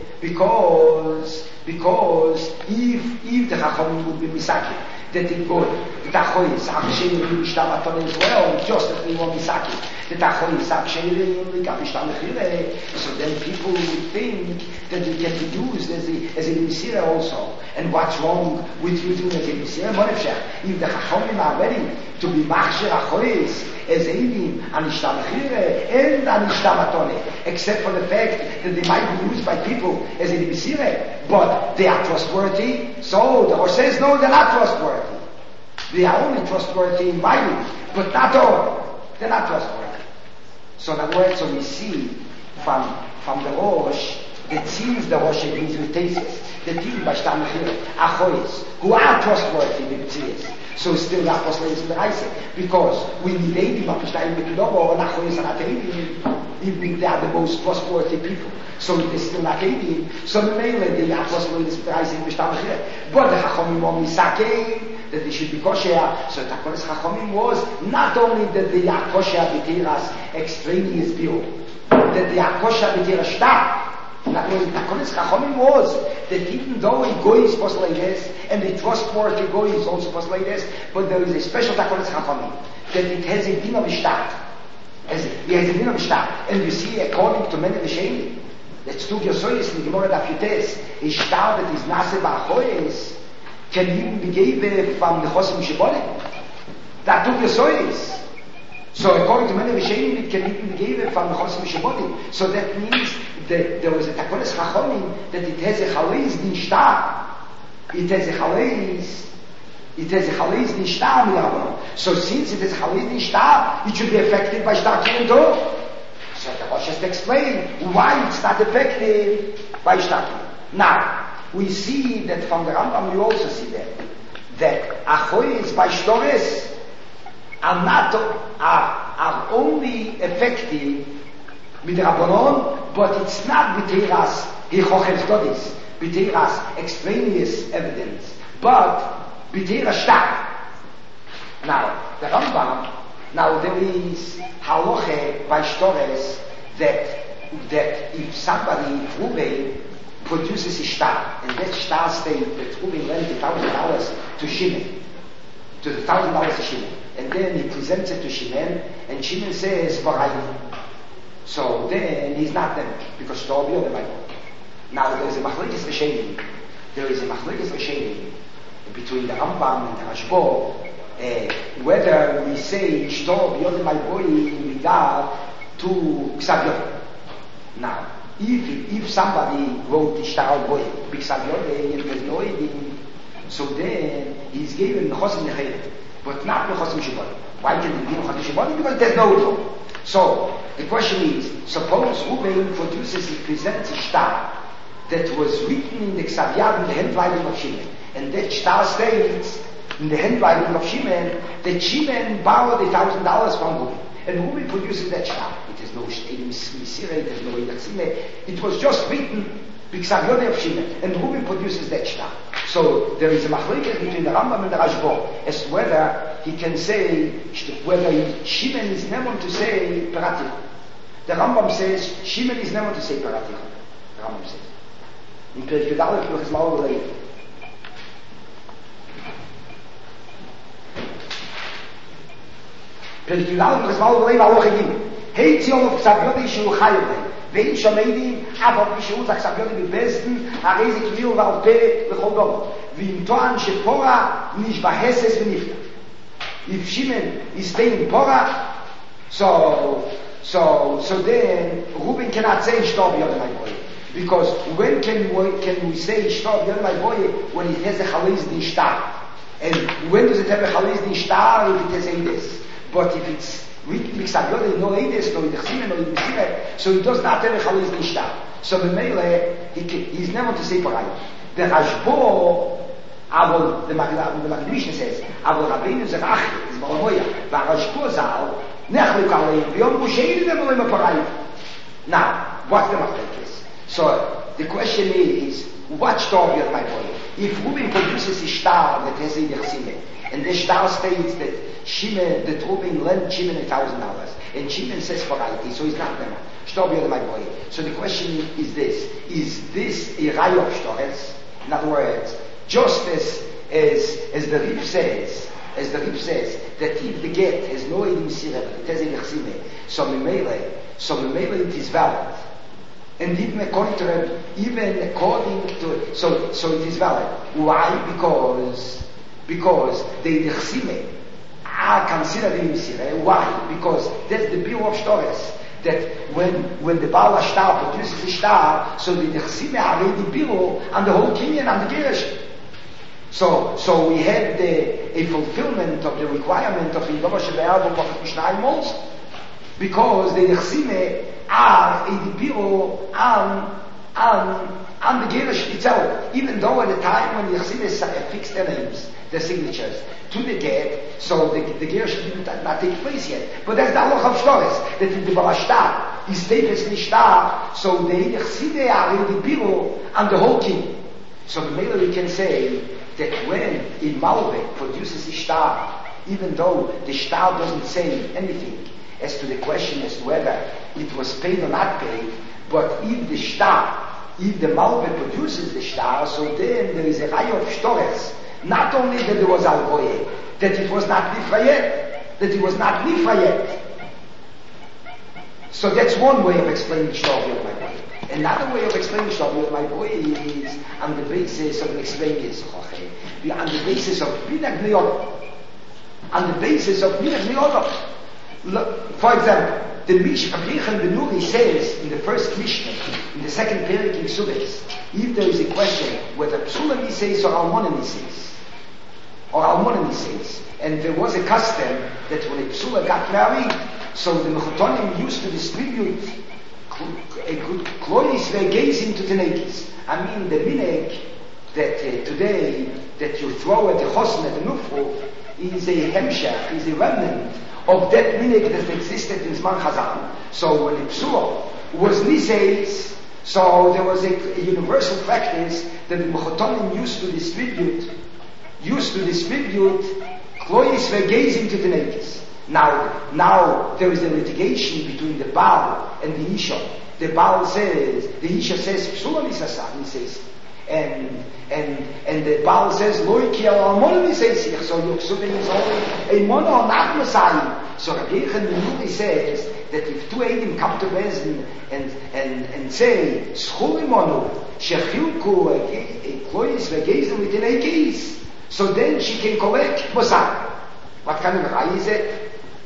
because because if if the chachomim would be misake that it goes the tachoyim sachshein ligabi Shtamatone as well, just as they want misake the tachoyim sachshein ligabi Shtamachir, so then people would think that it can be used as a as a misira also. And what's wrong with using it as a misira? Monefshech, if the chachomim are ready to be machshir achoyis as Eidim and Ishtamachir and an Ishtamatone, except for the fact that they might be used by people as a misira, but they are trustworthy. So the Rosh says no, they're not trustworthy. They are only trustworthy in writing, but not all. They're not trustworthy. So in other words, so we see from from the Rosh the teams the Rosh agrees with Tesis, the team by Shtam Mechir, Achois, who are trustworthy with Tzias. So still not Apostle in the Reise, because we need Eidim, Apostayim Bekidobo, and Achois and Ateidim, even they are the most trustworthy people. So they're still not Eidim, so the Mele, the Apostle in the Reise in Shtam Mechir. But the Chachomim were Misakei, that they should be kosher. So the Takonis Chachomim was not only that they are kosher b'tiras extraneous biur, that they are kosher b'tiras shtar. Not only the Takonis Chachomim was that even though a goy is supposed like this, and the trustworthy goy is also supposed like this, but there is a special Takonis Chachomim that it has a din of shtar. As it has a din of shtar, and you see according to many Rishonim, that Stug Yosoyis in the Gemara Daf Yutes, a shtar that is nase ba'achoyes can even be given from the Chosim Shebolim. That took the soils. So according to many Rishonim, it can even be given from the Chosim Shebolim. So that means that there was a Takonis Chachomim that it has a Chaleis din shtar. It has a Chaleis. It has a Chaleis din shtar miyavon. So since it has a Chaleis din shtar, it should be affected by shtar killing too. So the Rosh has to explain why it's not affected by shtar killing. Now, we see that from the Rambam, you also see that that Achois by Shtores are not are, are only effective with Rabbanon, but it's not b'teiras hichochev studies, b'teiras extraneous evidence, but b'teiras shtar. Now the Rambam, now there is halacha by Shtores that that if somebody Rubei produces a shtar, and that shtar state that Reuben lent a thousand dollars to Shimon, to the thousand dollars to Shimon, and then he presents it to Shimon, and Shimon says, Varayim. So then he's not them, because shtar be on the Bible. Now there is a machlokes Rishonim, there is a machlokes Rishonim between the Rambam and the Rashbo, uh, whether we say shtar be on the Bible in regard to Ksav Yovel. Now, If, if somebody wrote the shtar al boy, b'ksav yodei, and there's no edim, so then he's given nechosim nechayim, but not nechosim shebolim. Why can he give nechosim shebolim? Because there's no edim. So the question is, suppose Reuben produces, he presents a shtar that was written in the ksav yad in the handwriting of Shimon, and that shtar states in the handwriting of Shimon that Shimon borrowed a thousand dollars from Reuben. And Reuben produces that shtar. It has no Edim Misira, it has no Edatzime. It was just written B'Ksav Yodei of Shimon, and Reuben produces that shtar. So there is a machlokes between the Rambam and the Rashbo as to whether he can say, whether Shimon is never to say Paratich. The Rambam says Shimon is never to say Paratich. The Rambam says. In Perek Yudalef Hilchos Ma'or Leib. Perek Yudalef Hilchos Ma'or Leib Aloch Egim. Heit Zion of Ksav Yodei Shu Chayav Leib. ואין שומעים אף על פי שהוא צריך סביון מבסטן הרי זה כאילו ועל פה לכל דומה ואם טוען שפורה נשבע הסס ונפתח if Shimon is staying pora so so so then Reuben cannot say shtor b'yod my boy because when can we, can we say shtor b'yod my boy when it has a chaliz din shtar and when does it have a chaliz din shtar if it has a this but if it's B'Ksav Yodei, no Eides, no Idechsime, no Idechsime, so he does not have a Chaliz Nishtar. So the Mele, he, he's never to say Parayim. The Rashbo, Avol, the Magdimishna says, Avol Rabbeinu Zerach, is Balamoya, V'Rashbo Zal, Nechlik Aleim, V'yom Busheiri Nevolim Parayim. Now, what's the machlokes? So, the question is, what shtar b'yod my boy? If Reuben produces a shtar that has Idechsime, and the shtar states that Shimon, that Reuben lent Shimon a thousand dollars, and Shimon says variety, so he's not them. Shtar b'yod my boy. So the question is this: is this a ray of shtores? In other words, just as as as the Rif says, as the Rif says that if the get has no edim sirah, it has a nechsime, so memele, so memele it is valid. And even according to Reb, even according to so so it is valid. Why? Because because the nechsime are considered in Misirah. Why? Because that's the biur of Shtores. That when when the Baal HaShtar produces the shtar, so the Nechsime are already biur on the whole Kinyan and the Gerish. So so we have the a fulfillment of the requirement of Yidova Shebe'arbo B'Chot Mishnayim also. Because the Nechsime are a biur on on, on the Gerish itself, even though at the time when the Chassidus fixed their names, their signatures, to the dead, so the, the Gerish did not, not take place yet. But that's the Halacha of Shtores, that in the Balashtar, is Tefes Nishtar, so the Chassidus are in the Biro and the whole king. So maybe we can say that when in Malve produces the star, even though the star doesn't say anything as to the question as to whether it was paid or not paid, but if the star, if the Malve produces the star, so then there is a ray of stores. Not only that there was Alvoye, that it was not Nifrayet, that it was not Nifrayet. So that's one way of explaining Shlovi of my boy. Another way of explaining Shlovi of my boy is on the basis of an extraneous Choche, on the basis of Minag Neodot. On the basis of Minag Neodot. For example, the Mishnah Abiyachan Benuri says in the first Mishnah, in the second Perik in Subeis, if there is a question whether Psulam says or Almonan says, or Almonan says, and there was a custom that when a Psula got married, so the Mechotonim used to distribute a good klois vegezim to tenekis. I mean the minhag that uh, today that you throw at the chosn at the nufru is a hemshach, is a remnant of that minhag that existed in Zman Chazal. So when the psula was niseis, so there was a, a universal practice that the Mechotonim used to distribute, used to distribute klois vegezim to tenekis. Now, now there is a litigation between the Baal and the Isha. The Baal says, the Isha says, Psulam Isasah, he says, and and and the Baal says, Loiki al Almonim Isasih. So Yoksubin is only a mono or not Messiah. So Rabbi Yechon Benuri says that if two Eidim come to Bezdin and and and say, Schuli mono, Shechilku a klois vegezim within a case, so then she can collect Messiah. What kind of a is it?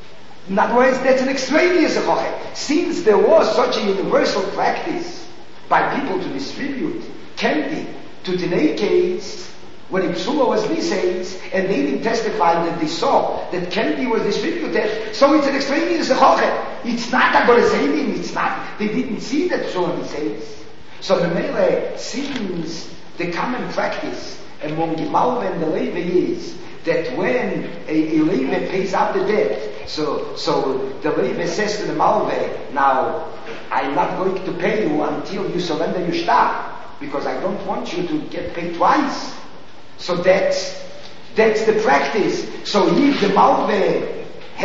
In other words, that's an extraneous Choche. Since there was such a universal practice by people to distribute candy to Tenekes, when a Psula was Niseis, and they didn't testify that they saw that candy was distributed, so it's an extraneous Choche. It's not a Gorezenim, it's not, they didn't see that Psula Niseis. So the Mele, since the common practice among the Malve and the Levi is that when a, a Levi pays out the debt, so so the Levi says to the Malve, now, I'm not going to pay you until you surrender your star, because I don't want you to get paid twice. So that's, that's the practice. So if the Malve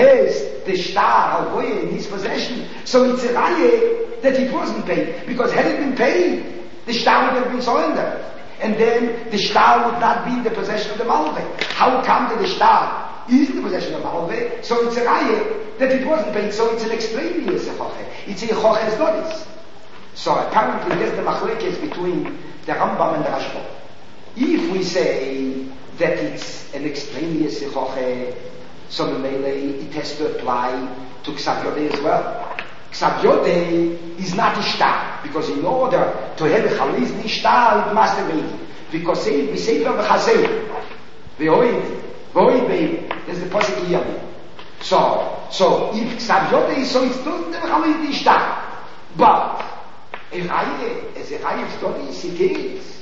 has the star Alvoye in his possession, so it's a raye that it wasn't paid, because had it been paid, the star would have been surrendered. And then the star would not be in the possession of the Malve. How come that the star is in the possession of the Malve? So it's a raya that it wasn't paid. So it's an extraneous choche. It's a choches dodis. So apparently there's the machlekes between the Rambam and the Rashba. If we say that it's an extraneous choche, so it has to apply to Ksav Yodeh as well. Ksav Yodeh is not a star, because in order to have a chaliz ni star, it must have been. Because say, we say from the chazay, ve'oid, ve'oid be'im, there's the pasuk here. So, so if Ksav Yodeh is so, it doesn't have a chaliz ni star. But, a chaye, as a chaye of Dodis, it is.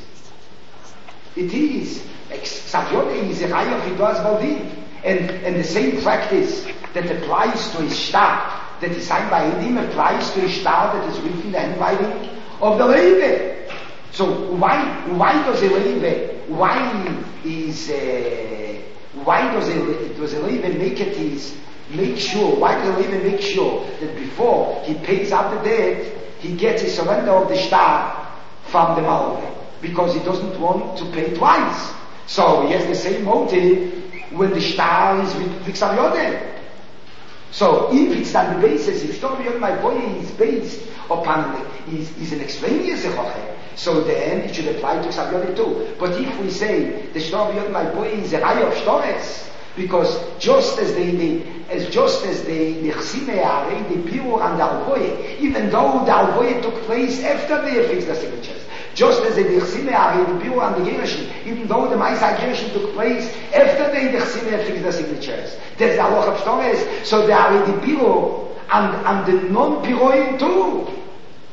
It is. Ksav Yodeh is a chaye of Hidoas Baldin. And, and the same practice that applies to a star, that is signed by him, applies to a star that is written in the handwriting of the Levi. So why why does a Levi, why is uh, why does a does a Levi make it is make sure why does a Levi make sure that before he pays out the debt he gets a surrender of the star from the Malve, because he doesn't want to pay twice. So he has the same motive when the star is with Ksav Yodeh. So if it's on the basis, if Shlomi Yod my boy is based upon, is, is an extraneous choche, so then it should apply to Ksav Yodeh too. But if we say the Shlomi Yod my boy is a ray of shtores, because just as they, they as just as the Nechsime are the Biur and the Alvoye, even though the Alvoye took place after they affixed the signatures, just as the Nechsime are the Biur and the Gerushin, even though the Maisa Gerushin took place after the Nechsime affixed the signatures, there's the Aloch of Shtores, so they are the Biur and, and the non-Piroim too.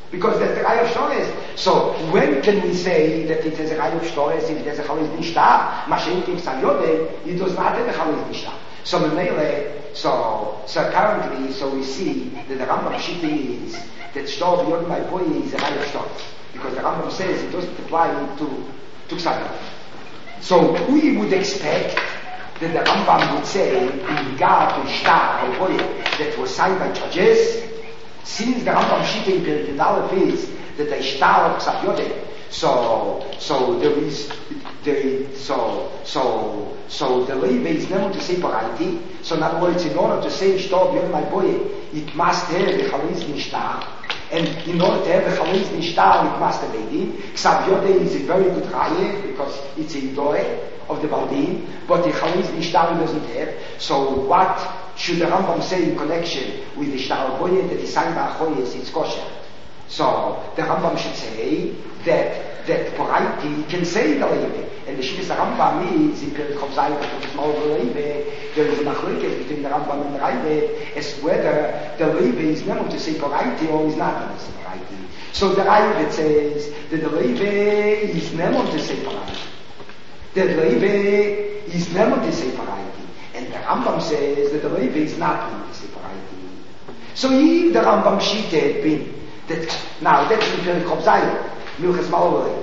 Because that's the Rai of Shores. So when can we say that it has a Rai of Shores if it has a Chalais Nishta? Mashen Kim Savyode, it does not have a Chalais Nishta. So Memele, so, so currently, so we see that the Rambam Shita is that Shtor Yod my boy is a Rai of Shores. Because the Rambam says it doesn't apply to, to Ksavod. So we would expect that the Rambam would say in regard to Shtar or boy that was signed by judges, since the Rambam Shita in Period Aleph is that the Shtar of Ksavod, so so there is the so so so the Levi is never to say variety. So in other words, in order to say Shtar Yod my boy, it must have the Chalais Nishtar. And in order to have a Chalais Nishtar, it must have Beidin. Ksavod is a very good Raya because it's a Doi of the Baldin, but the Chalais Nishtar doesn't have. So what should the Rambam say in connection with the Shtar Boye that is signed by Achoyes, it's kosher? So the Rambam should say that that Poraiti can say the Levi. And the Shivas Rambam is in Period Chavzai, but it's more of the Levi. There is a machlokes between the Rambam and the Raive as whether the Levi is never to say Poraiti or is not going to say Poraiti. So the Raive says that the Levi is never to say Poraiti. The Levi is never to say Poraiti. And the Rambam says that the Levi is not going to say Poraiti. So if the Rambam Shita had been that, now that's in Period Chavzai, Milchas Malvei.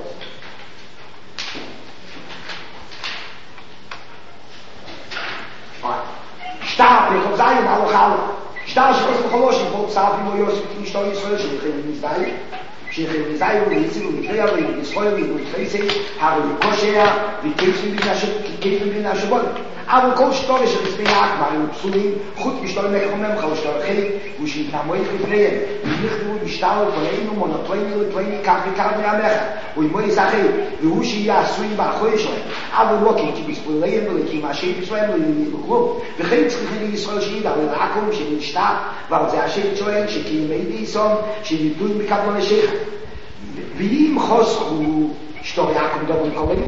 Shtar, Period Chavzai, Malochala. Shtar, Shekos Mecholoshim, Vol Tzavim, O Yosef, Nishto Yisrael, Shekhem Nizdayi, Shekhem Nizdayi, Nizdayi, Nizdayi, Nizdayi, Nizdayi, Nizdayi, Haru Yikoshea, Vikefim Bin Hashabot. אבל כל שטורה של עצמי האקמר הם פסולים, חוץ משטורה מקומם, חלו שטורה חלק, ושהתנמוי לפניהם, ונכתבו משטר ופנינו, מונופלנו לפנינו, כך וכך מהמלך, וימוי זכי, והוא שיהיה עשוי באחורי שלהם, אבל לא כי בספוליהם ולכי מהשם ישראל ולמיד וכלום, וכן צריכים לישראל שידע ולעקום שנשתר, ועל זה השם שלהם, שכימי דיסון, שנדלו מקבלו לשך, ואם חוסכו שטורה יעקום דובר קוראים,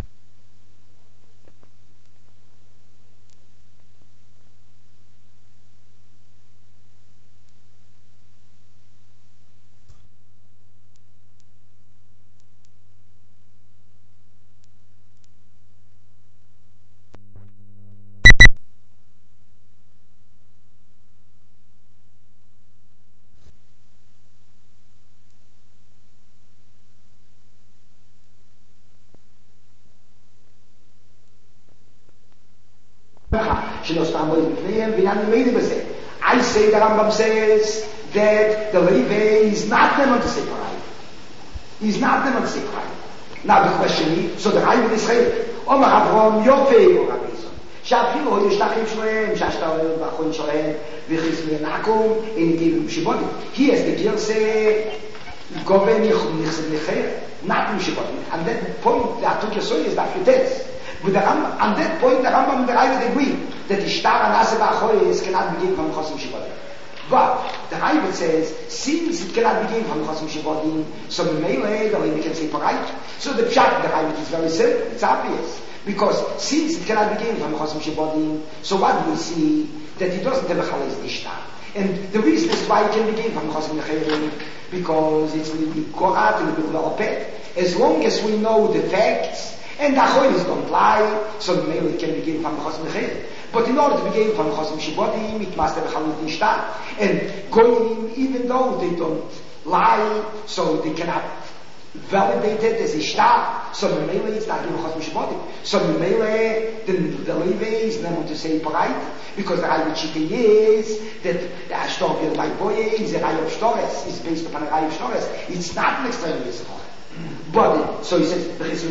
I say the Rambam says that the Levi is not them to say Parai. He's not them to say Parai. Now the question is, so the Rambam is saying, Omar Avrom Yofei or Rabbeison. שאפילו היו שטחים שלהם, שהשטר באחרון שלהם, וכיס מנעקום, אין גילים שבונים. He has the גרסה, גובה נכסד לחר, נעקום שבונים. And that point, the Atuk Yasoi is that it is. But the Rambam, on that point, the Rambam and the Raiva agree that the Shtar and Asa Ba'achoyes cannot be given from Chosim Shibodim. But the Raiva says, since it cannot be given from Chosim Shibodim, so the Melee, the Raiva can say Parait. So the Pshat, the Raiva is very simple, it's obvious. Because since it cannot be given from Chosim Shibodim, so what do we see? That it doesn't have a Chalais Nishtar. And the reason is why it can be given from Chosim Shibodim, because it's a little bit Korat, a little bit Lopet. As long as we know the facts, and the Achoyes don't lie, so the Melee can be given from Chosim Shibodim. But in order to be given from Chosim Shibodim, it must have a Chalais Nishtar. And Goyim, even though they don't lie, so they cannot validate it as a Shtar, so the Melee is not given Chosim Shibodim. So the Melee, the, the Levi is never to say Parait, because the Raiva Chita is that the Ashtor Yod my boy is a Rai of Shtores, is based upon a Rai of Shtores. It's not an extreme Yisroch. But, so he says, so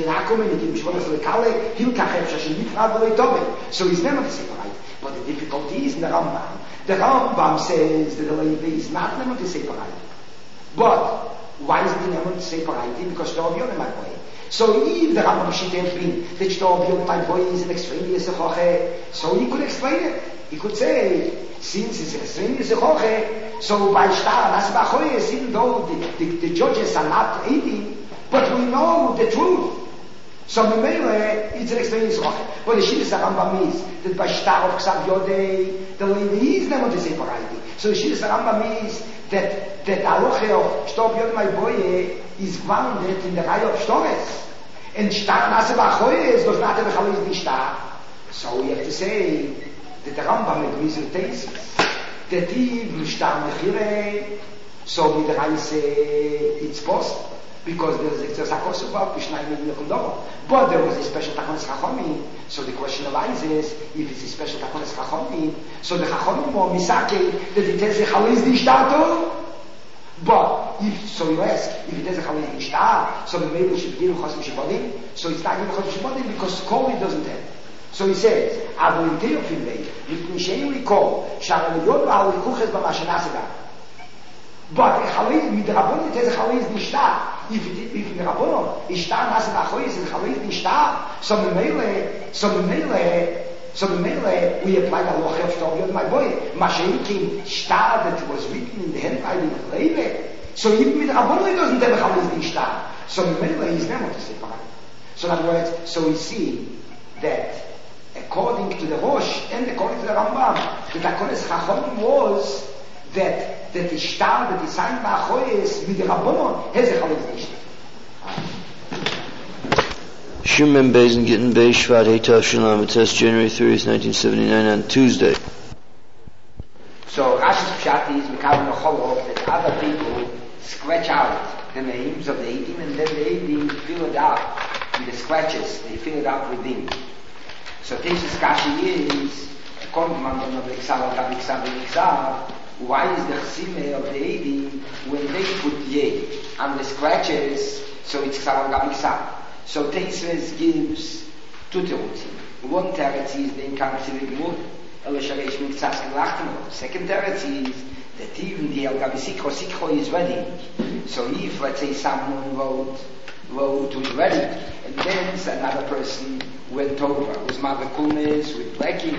he's never to say Parait. But the difficulty is in the Rambam. The Rambam says that the Levi is not never to say Parait. But, why isn't he never to say Parait? Because Shtor Yod my boy. So if the Rambam should have been that Shtor Yod my boy is an extreme Yisroch, so he could explain it. He could say, since it's an extreme Yisroch, so by Shtar and Asa Ba'achoyes, even though the, the, the judges are not aiding, but we know the truth. So Memele, it's an experience of But the Shidduch Rambam is that by Shtar of Ksav Yodei, the Levi is never the separate. So the Shidduch Rambam is that that Aloche of Shtor Yod My Boye is grounded in the Reihe of Shtores. And Shtar Nase Bachoyes does not have a Chaliz Nishtar. So we have to say that the Rambam agrees with thesis. That even Shtar Mechire, so with the Reise, it's possible. Because there is a Kosovo, but there was a special Takonis Chachomim, so the question arises, if it's a special Takonis Chachomim, so the Chachomim or Misake, that it has a Chaliz Nishtato, but if, so you ask, if it has a Chaliz Nishtar, so the Meilu should give Chosim Shibodim, so it's not giving Chosim Shibodim because Koli doesn't have. So he says, Avo in Teofim Lei, if Mishein Rikol, Sharon Yod Va'al Rikuches B'Mashanasega, but a Chaliz, Midrabon, it has a Chaliz Nishtar. If it, if the Rabbanon is Shtar Nase Bachoyes and Chaliz Nishtar, so the Mele, so the Mele, so the Mele, we apply the Loch of Shtor Yod My Boy. Mashenkin Shtar that was written in the handwriting of Levi. So even with the Rabbanon it doesn't have a Chaliz Nishtar. So the Mele is never to separate. So in other words, so we see that according to the Rosh and according to the Rambam, the Takonis Chachomim was that that the Shtar that is signed by Achoyes with the Rabbanon has a Chaliz Nishtar. Shumen Bezen Gittin Bei Shvat Heitav Shalom. It says January thirtieth, nineteen seventy-nine on Tuesday. So Rashi's Pshat is Mekabel Mecholov that other people scratch out the names of the Eidim and then the Eidim fill it out with the scratches. They fill it out with them. So Tesis Kashi is according to Mandam of Eksav, Gav Eksav, Eksav. Why is the chsime of the Eidim when they put Yeh on the scratches, so it's Ksav Gav Eksav? So Teisves gives two terutzim. One teretz is the incarnate Gemur, Elo Shareish Miktsas Gelachtem. Second teretz is that even the El Gav Sikho, Sikho is ready. So if, let's say, someone wrote, wrote was ready, and then another person went over, was Mavakunis with blacking,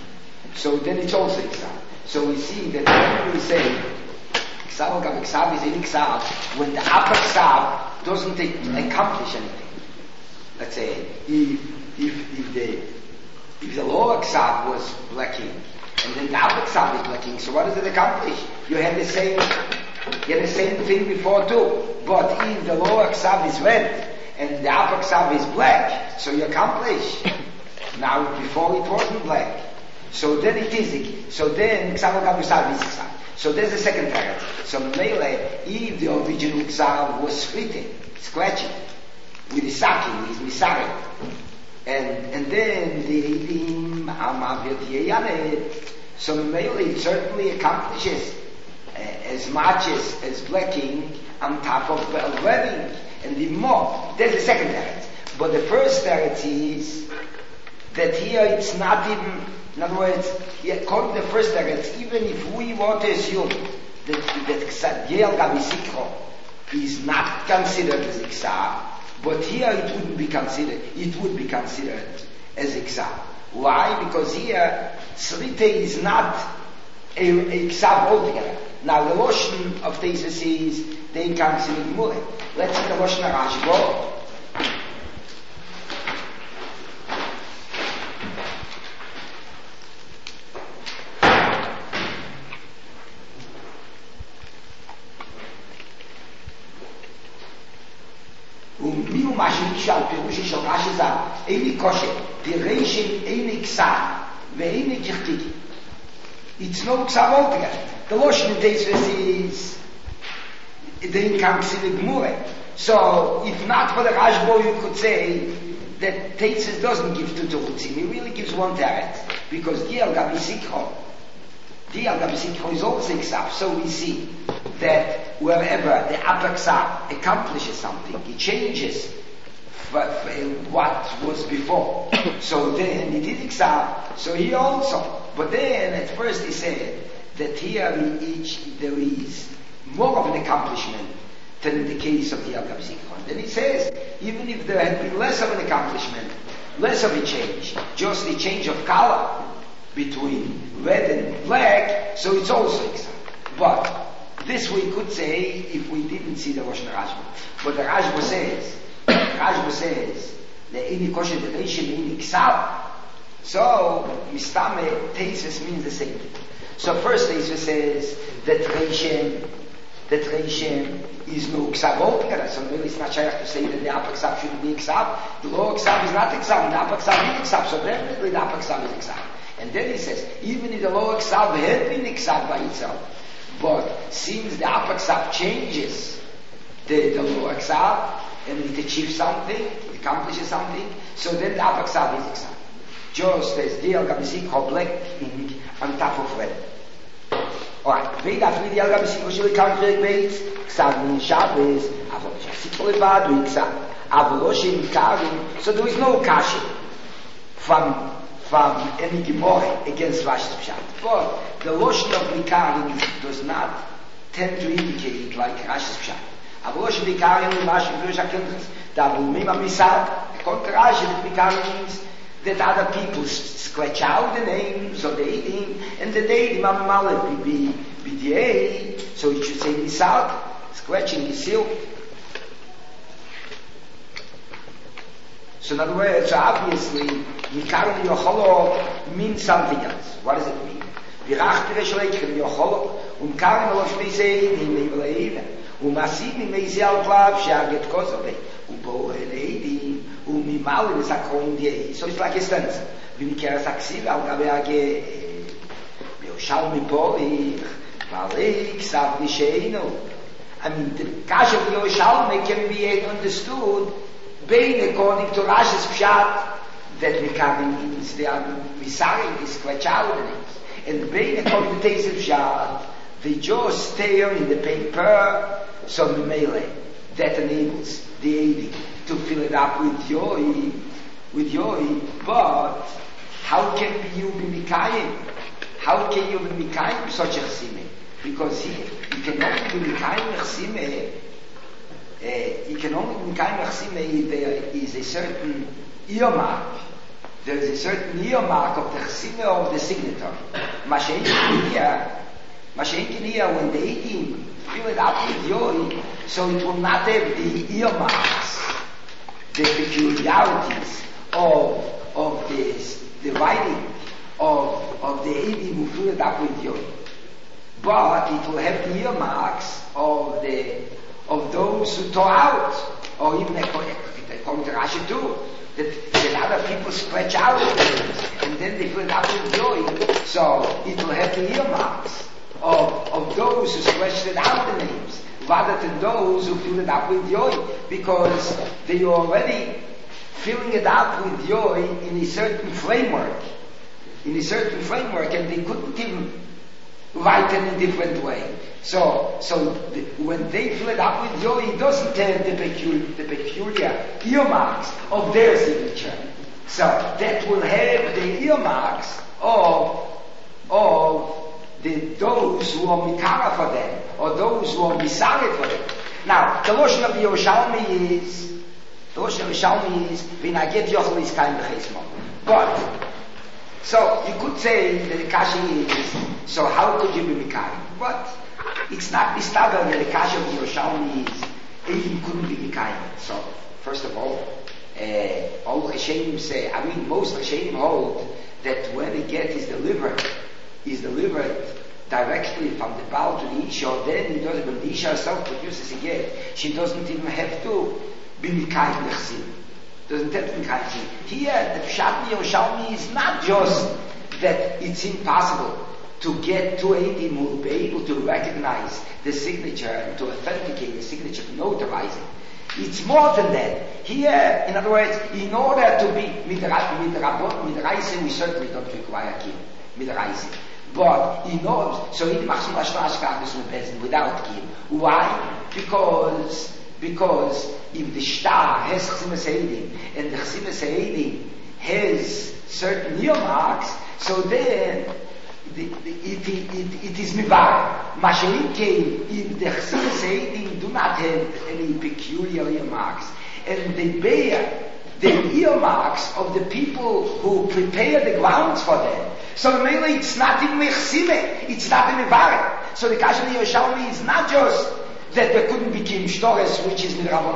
so then it's also Eksav. So we see that when we say Ksav Gav Eksav is in Ksav, when the upper Ksav doesn't take, accomplish anything. Let's say if if if the if the lower Ksav was blacking and then the upper Ksav is blacking, so what does it accomplish? You had the same you had the same thing before too. But if the lower Ksav is red and the upper Ksav is black, so you accomplish. Now before it wasn't black. So then it is, so then Ksav Gav Eksav is Ksav. So there's the second paragraph. So Mele, if the original Ksav was splitting, scratching, with the sakin, with misari, and and then the Eidim Amavir Yeyanet, so Mele it certainly accomplishes uh, as much as, as blacking on top of uh, wedding, and the more. There's the second paragraph. But the first paragraph is that here it's not even. In other words, according to the first teretz, even if we want to assume that that Ksav Yeh Gav Sikho is not considered as Ksav, but here it wouldn't be considered. It would be considered as Ksav. Why? Because here Srite is not a, a Ksav altogether. Now the Loshen of Tesis is they consider Gemurah. Let's see the Loshen Rashi. Go. מה שנקשל, פירושי של רש"י זה, איני קושי, פירשם איני כסף, ואיני כחתיק. It's no כסף altogether. The Loshen in Tesis is, they consider Gemurah. So, if not for the Rashbo, you could say that Tesis doesn't give two terutzim. He really gives one teretz, because Giel Gav Sikho, Giel Gav Sikho is also Ksav. So we see that wherever the upper Ksav accomplishes something, it changes what was before. So then he did Ksav, so he also. But then at first he said that here in each there is more of an accomplishment than in the case of the Al Gav Sikho. Then he says, even if there had been less of an accomplishment, less of a change, just a change of color between red and black, so it's also Ksav. But this we could say if we didn't see the Rosh Rashba. But the Rashba says, Rashba says Le'ini kosher the Reisha, le'ini ksav. So, Mistame, Tesis means the same thing. So first Tesis says that Reisha, that Reisha is no ksav altogether. So really it's not shaykh to say that the upper ksav shouldn't be ksav. The lower ksav is not ksav, the upper ksav is ksav. So definitely the upper ksav is ksav. And then he says, even if the lower ksav had been ksav by itself, but since the upper ksav changes the, the lower ksav, and it achieves something, it accomplishes something, so then the upper ksav is ksav. Just as the Al-Gabisik or black ink on top of red. Alright, wait after the Al-Gabisik, which will count the base, ksav means Shabbos, avol shasik levad, we ksav, avol oshin karim, so there is no kasha from from any Gemara against Rashi's Pshat. But the Loshin of Mikarim does not tend to indicate like Rashi's Pshat. Avol oshin Mikarim, Rashi, Grusha, Kentons, that will mean a misal, according to Rashi, that Mikarim means that other people scratch out the names of the Eidim, and the Eidim are Malek, be the A, so you should say Misal, scratching the seal. So in other words, so obviously, Mikarim Yocholo means something else. What does it mean? Virachte Reshleichem Yocholo, um Karim Alosh Beisei, Him Leiva, um Asim Meisi Al-Klav, Shaget Kozove, um Bo Eidim, Umimal is a coin day. So it's like a stanza. Vinikera Saksiv, Al-Gabeage, Mioshal Mipoli, Valik, Savdi Sheino. I mean, the Kash of Mioshal can be understood being according to Rashi's Pshat, that Mikarim means they are Misari, they scratch out the names. And being according to Teisiv Pshat, they just stare in the paper, so Mimele, that enables the Eidim to fill it up with Yoi, with Yoi, but how can you be Mikayim? How can you be Mikayim such a Chsime? Because he, he can only be Mikayim Chsime, uh, he can only be Mikayim Chsime if there is a certain earmark. There is a certain earmark of the Chsime of the signatory. Mashenkin here, Mashenkin here, when the Eidim fill it up with Yoi, so it will not have the earmarks, the peculiarities of of this the writing of of the Eidim who fill it up with Yod. But it will have the earmarks of the of those who tore out, or even according to Rashi too, that, that other people scratch out and then they fill it up with Yod. So it will have the earmarks of of those who scratched it out the names, rather than those who fill it up with Yod, because they are already filling it up with Yod in a certain framework, in a certain framework, and they couldn't even write in a different way. So, so the, when they fill it up with Yod, it doesn't have the peculiar, the peculiar earmarks of their signature. So that will have the earmarks of of the those who are mikara for them, or those who are misari for them. Now, the Lashon of Yerushalmi is, the Lashon of Yerushalmi is, v'naget yochel is kain b'cheismo. But, so you could say that the Kashi is, so how could you be mikari? But it's not mistaken that the Kashi of Yerushalmi is, Eidim couldn't be mikari. So, first of all, uh, all Rishonim say, I mean, most Rishonim hold that when a get is delivered, is delivered directly from the Baal to the Isha, then it doesn't, when the Isha herself produces a get, she doesn't even have to be Mikayim Nechsim. Doesn't have to be Mikayim. Here, the Pshat Yerushalmi is not just that it's impossible to get to Eidim who will be able to recognize the signature and to authenticate the signature, to notarize it. It's more than that. Here, in other words, in order to be Midraisi, we certainly don't require Kim. Midraisi. But he knows, so he makes much Ashkafis without Kim. Why? Because because if the Shtar has Chsimas Eidim and the Chsimas Eidim has certain earmarks, so then the, the, it, it, it is Mivar. Mashiach came if the Chsimas Eidim do not have any peculiar earmarks and they bear the earmarks of the people who prepare the grounds for them. So mainly it's not in Mechsime, it's not in Mivaret. So the Kash of Yerushalmi is not just that there couldn't be Kim Shtores, which is Midrabanon.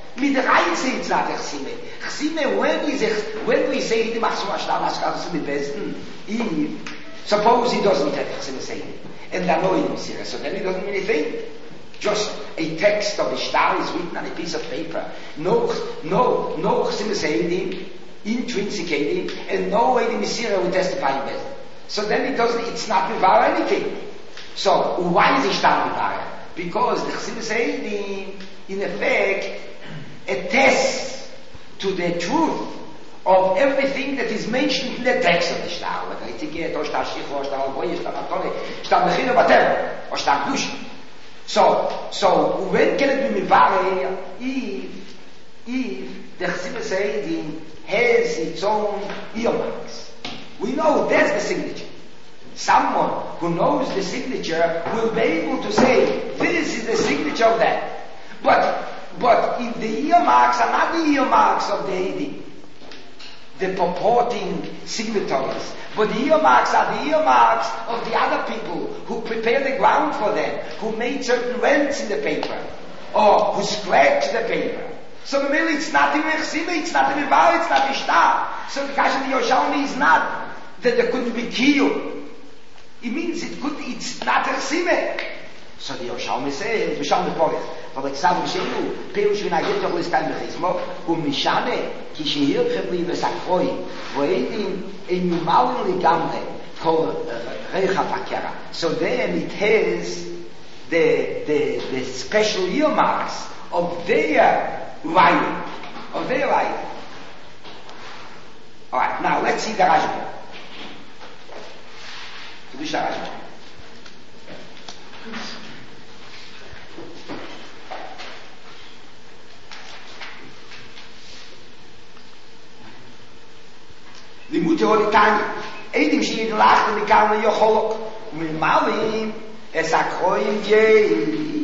Mit der Reise it's not Chsime. Chsime, when is it, when we say, the Machsum Ashtam Ashkar mit Westen, if, suppose he doesn't have Chsime saying, and I know him, so then he doesn't mean anything. Just a text of the star is written on a piece of paper. No, no, no Chsime saying, intrinsicating, and no way the Messiah will testify in Westen. So then it doesn't, it's not Mivar anything. So, why is it star Mivar? Because the Chsime saying, in effect, attests to the truth of everything that is mentioned in the text of the Shtar. Whether it's Iget, or Shtar Shichu, or Shtar Alboy, or Shtar Atole, Shtar Mechino, whatever, or Shtar Kedusha. So, so, when can it be Mivare if, if the Chsime Seidim has its own earmarks? We know that's the signature. Someone who knows the signature will be able to say, this is the signature of that. But But if the earmarks are not the earmarks of the Eidim, the purporting signatories, but the earmarks are the earmarks of the other people who prepared the ground for them, who made certain rents in the paper, or who scratched the paper. So really it's not in Chsime, it's not in Mivar, it's not in Shtar. So the question of the Yerushalmi is not that there couldn't be Kiyum. It means it could, it's not Chsime. So the Yerushalmi says, Yerushalmi Porech, אבל כסב ושאילו, פירוש ונגיד תוך לסקיים בחזמו, ומשנה, כשהירכם לי וסקרוי, ואידים הם ממלאים לגמרי כל רחב הקרע. So then it has the, the, the special earmarks of their writing, of their writing. Alright, now let's see the Rashba. Kedush Rashba. לימוד הורי טניה, עדים שידלחת מכאן ליוחולוק, וממלאים את הקרויים ג'י.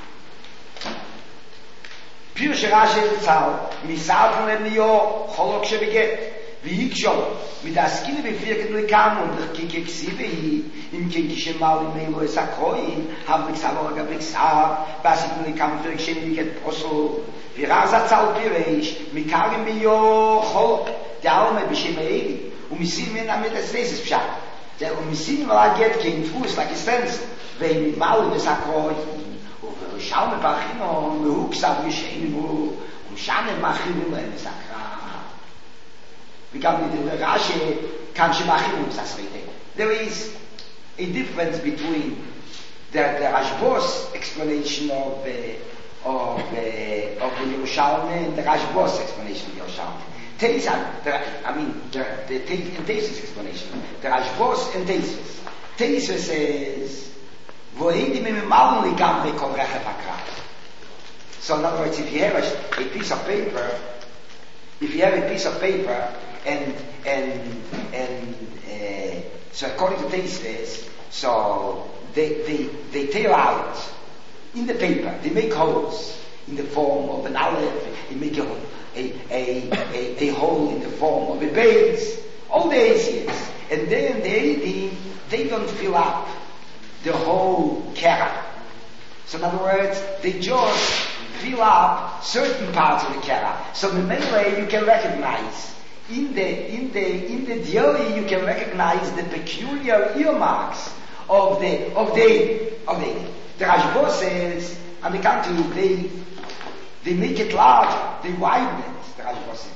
פירוש רש"י לצל, מסלפן להם ליאור, חולוק שבגט, ויקשום, מדעסקינו בפירקת לכאן, ומדחקי ככסיבה היא, אם כן כשמלאים אלו את הקרויים, הבא לכסב או אגב לכסב, ועשיתנו לכאן פרק שני לגט פרוסו, ורז הצל פירש, מכאן ביאור חולוק, der Alme beschimme Eidi. Und wir sehen, wenn er mit das Leses pschat. Und wir sehen, weil er geht kein Fuß, like a stencil. Wenn wir malen, wir sagen, oh, und wir schauen ein paar Kinder, und wir hucken, wir schämen, und schauen ein paar Kinder, und wir sagen, ah. Wie kann man in der Rasche, kann ich machen, und das rede. There is a difference between the, the Rashbos explanation of the, of the, of the Yerushalmi and the Rashbos explanation of the Yerushalmi. Tesis, I mean, the, the, the Tesis explanation. The Rashbos and Tesis. Tesis says, Vo'edim emimalen ligamri kol rechev hakrat. So in other words, if you have a, a piece of paper, if you have a piece of paper, and, and, and, uh, so according to Tesis, so they, they, they tear out in the paper, they make holes in the form of an aleph, they make a hole. A, a, a, a hole in the form of a base, all the A C S, and then the A D, they don't fill up the whole carrot. So in other words, they just fill up certain parts of the carrot. So in many ways you can recognize, in the, in the, in the theory you can recognize the peculiar earmarks of the, of the, of the, the Rashba says, on the contrary, they, they make it larger, they widen it, the Rashba says.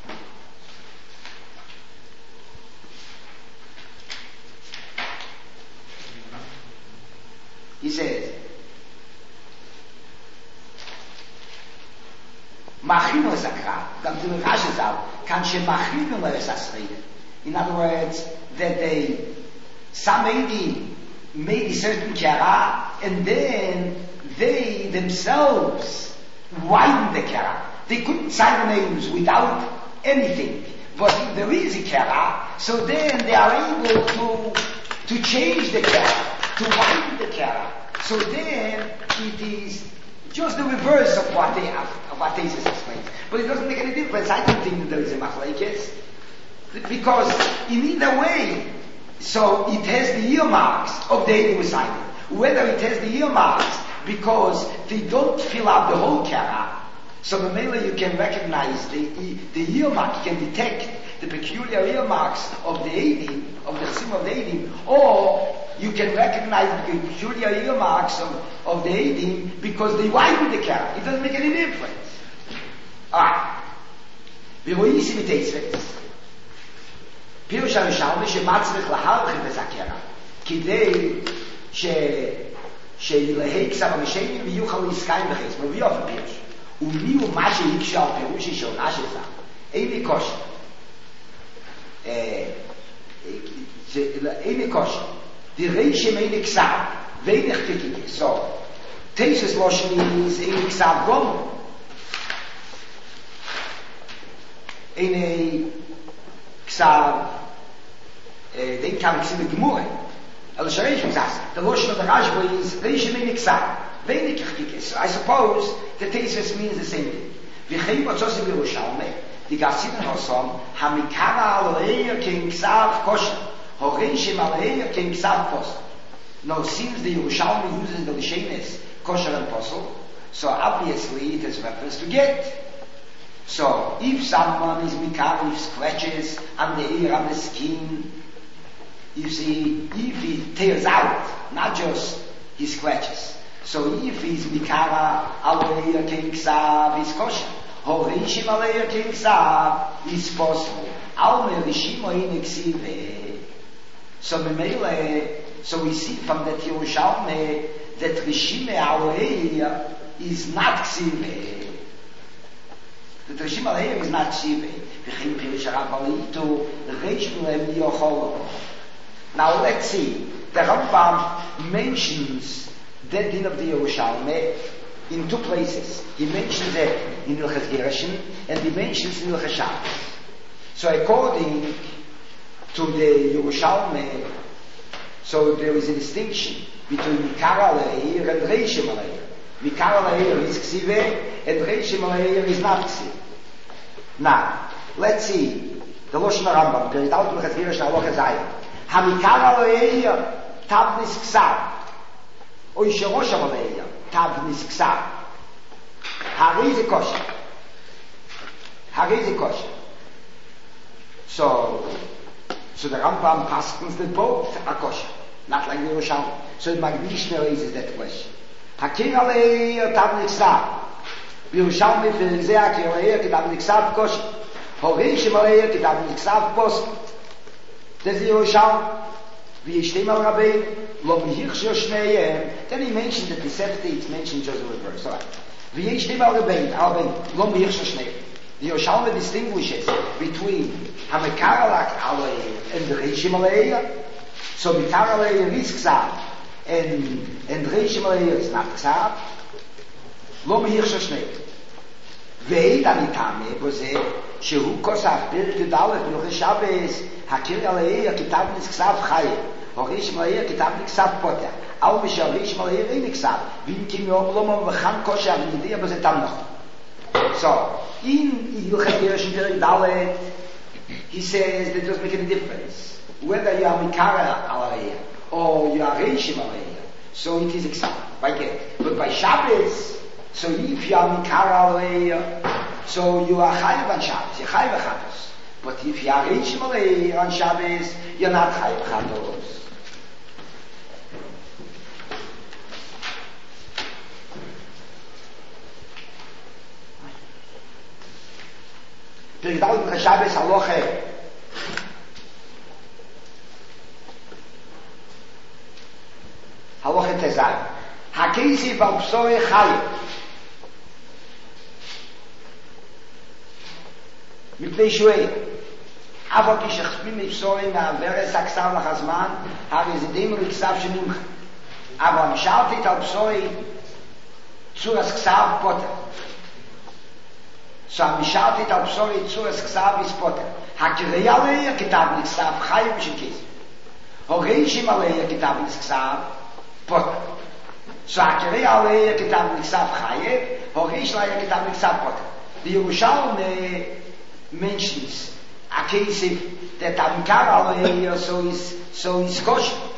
He says, Machino Zakra, dann the Rashi sagt, kann she Machino es reden. In other words, that they, some maybe made a certain kara, and then they themselves widened the kara. They couldn't sign names without anything. But if there is a kara, so then they are able to, to change the kara, to widen the kara. So then it is just the reverse of what they have, of what Tesis explains. But it doesn't make any difference. I don't think that there is a machlekes. Because in either way, so it has the earmarks of the Eidim U'Saydim. Whether it has the earmarks because they don't fill up the whole kara, So the mainly you can recognize the, the earmark, you can detect the peculiar earmarks of the Eidim, of the sim of the Eidim, or you can recognize the peculiar earmarks of, of the Eidim because they widen the Kara. It doesn't make any difference. Alright. We will see with Eitzvets. פירוש הירושלמי שמצריך להרחיב את הקרע כדי ש... שלהי כסף המשנים ויוכל להסקיים בחץ מביא אופן פירוש ומי הוא מה שהקשה על פירוש של רש"י אין לי קושי אין לי קושי דרי שמי נקסב ואין נכתיקי so תסס לא שמיז אין נקסב גום אין כסב den kann ich sie mit Gemurre. Also schreibe ich mir das. Der Loschen of the Rashba is Reish Min Iksa. Wenig Kikis. I suppose the thesis means the same thing. Wir gehen was so in Yerushalme. Die Gassiden Hosom Hamikara Aleir King Ksav Kosher. Horishim Aleir King Ksav Post. Now since the Yerushalme uses the Lishenes Kosher and Posel, so obviously it is reference to get. So if someone is Mikara, if scratches on the ear, on the skin, you see, if he tears out, not just he scratches. So if he's Mikara, Aleir King Ksav is kosher. Horishim Aleir King Ksav is possible. Alme Rishim Oin Eksive. So Memele, so we see from that Yerushalme that Rishim Aleir is not Ksive. The Rishim Aleir is not Ksive. V'chein Pirish Rabbalito, Reish Mulem Yochol. Now let's see. The Rambam mentions that din of the Yerushalme in two places. He mentions it in Ilchas Gerashin and he mentions in Ilchas Shabbos. So according to the Yerushalme, so there is a distinction between Mikara Aleir and Reishim Aleir. Mikara Aleir is Ksive and Reishim Aleir is not Ksive. Now, let's see. The Lashon Rambam, there is out Ilchas Gerashin Aloch Ezayim. Hamikara Aleir Tavnis Ksav. Oy Sherosh Aleir Tavnis Ksav. Harize kosher. Harize kosher. So, so the Rambam paskens that both are kosher, not like the Yerushalmi. So the Magdishna raises that question. Hakir Aleir Tavnis Ksav. Yerushalmi for Zeak Aleir Tavnis Ksav kosher. Horishim Aleir Tavnis Ksav kosher. There's the Yerushalmi. V'yishtem al Rabbein lo mihirsh yoshneiyem. Then he mentioned that the Sefti, it's mentioned just in reverse. All right. V'yishtem al Rabbein, al Rabbein lo mihirsh yoshneiyem. The Yerushalmi distinguishes between Hamikara Aleir and the Reishim Aleir. So Mikara Aleir is Ksav and and Reishim Aleir is not Ksav. Lo mihirsh yoshneiyem. Ve'ed anitame bozeh שהוא כוסף פרק י"א בלוחי שבס הכיר עליי הכתב נקסב חי הוריש מלאי הכתב נקסב פותח אל משהריש מלאי אין נקסב ואם כמיום לא מבחן כושר ונדיע בזה תמנח. So in Ilchas Gerashin פרק ד' he says that it doesn't make any difference whether you are Mikara Aleir or you are Reishim Aleir, so it is accepted by get. But by Shabbos, so if you are Mikara Aleir, so you are Chayiv on Shabbos, you're Chayiv Chatos. But if you are Reishim Aleir on Shabbos, you're not Chayiv Chatos. Perek Daled Ilchas Shabbos Halacha Halacha Tezai Hakesif al Psorei Chayiv מפני שואל, אבל כשחשבים לפסורים מהוורס הכסף לך הזמן, הרי זה די מלכסף שנמך. אבל המשלתית על פסורי צורס כסף פוטר. So המשלתית על פסורי צורס כסף is פוטר. הקראי עליה כתב לכסף חי ושכיס. הורישים עליה כתב לכסף פוטר. So הקראי עליה כתב לכסף חי, הוריש עליה כתב לכסף פוטר. בירושלמי mentions a case that Amikar Aleir so is so is kosher,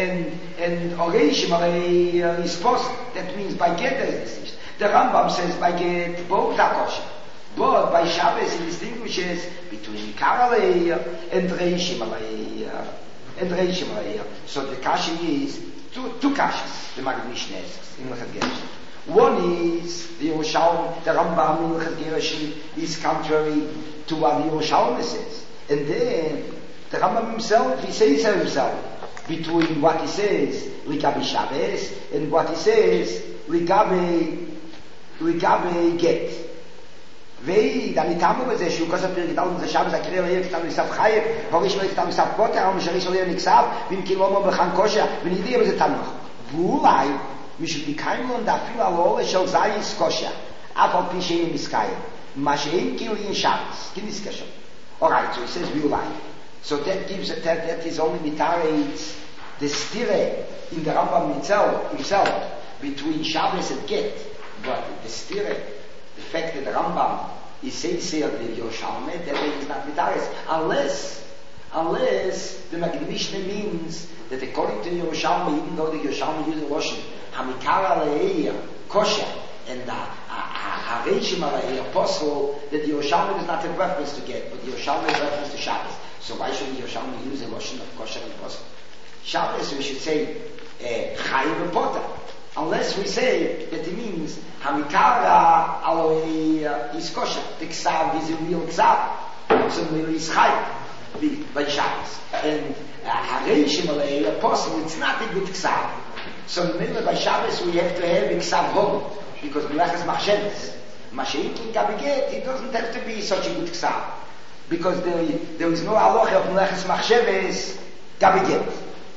and and Oreishim Alei is possible. That means by get there is this. The Rambam says by get both are kosher. But by Shabbos he distinguishes between Ikar Alei and Reishim Alei and Reishim Alei. So the kasha is two two kashas. The Maggid Mishneh in Hilchot Gerushin. One is the Yerushalmi, the Rambam in Hilchot Gerushin is contrary to what the Yerushalmi says. And then the Rambam himself, he says himself between what he says Ligabi Shabbos and what he says Ligabi Ligabi Get. Vei, da nitamu beze, שהוא כוסף פרק ד' זה שבס, הקריא לעיר כתב מסף חייב, הוריש מלא כתב מסף פוטר, אבל משריש עליה נקסף, ואם קילומו בחן כושר, ונידיע בזה תנוך. ואולי, משום דיקיימון דאפילו על אולה של זייס כושר, אף על פי שאין מסקיים, מה שאין כאילו אין שבס, כי נזכשו. Alright, so he says ואולי. So that gives, that, that is only mitarates the stire in the Rambam himself, himself between Shabbos and Get, but the stire, the fact that the Rambam is sincere with Yerushalmi, that is not mitarates, unless, unless the Maggid Mishneh means that according to Yerushalmi, even though the Yerushalmi uses Loshen, Hamikara Le'eir, kosher, and the Reishim Alei apostle, that the Yerushalmi does not have reference to Get, but the Yerushalmi has reference to Shabbos. So why should the Yerushalmi use a Loshen of kosher and apostle? Shabbos, we should say Chayiv and Potter, unless we say that it means Hamikara Alei is kosher. The Ksav is a real Ksav, so it is Chayiv by Shabbos. And Reishim Alei apostle, it's not a good Ksav. So in the middle of Shabbos we have to have a Ksav Hom, because Melechas Machshavos. Mashiach in Gabiget, it doesn't have to be such a good Ksav. Because there, there is no halacha of Melechas Machshavos Gabiget.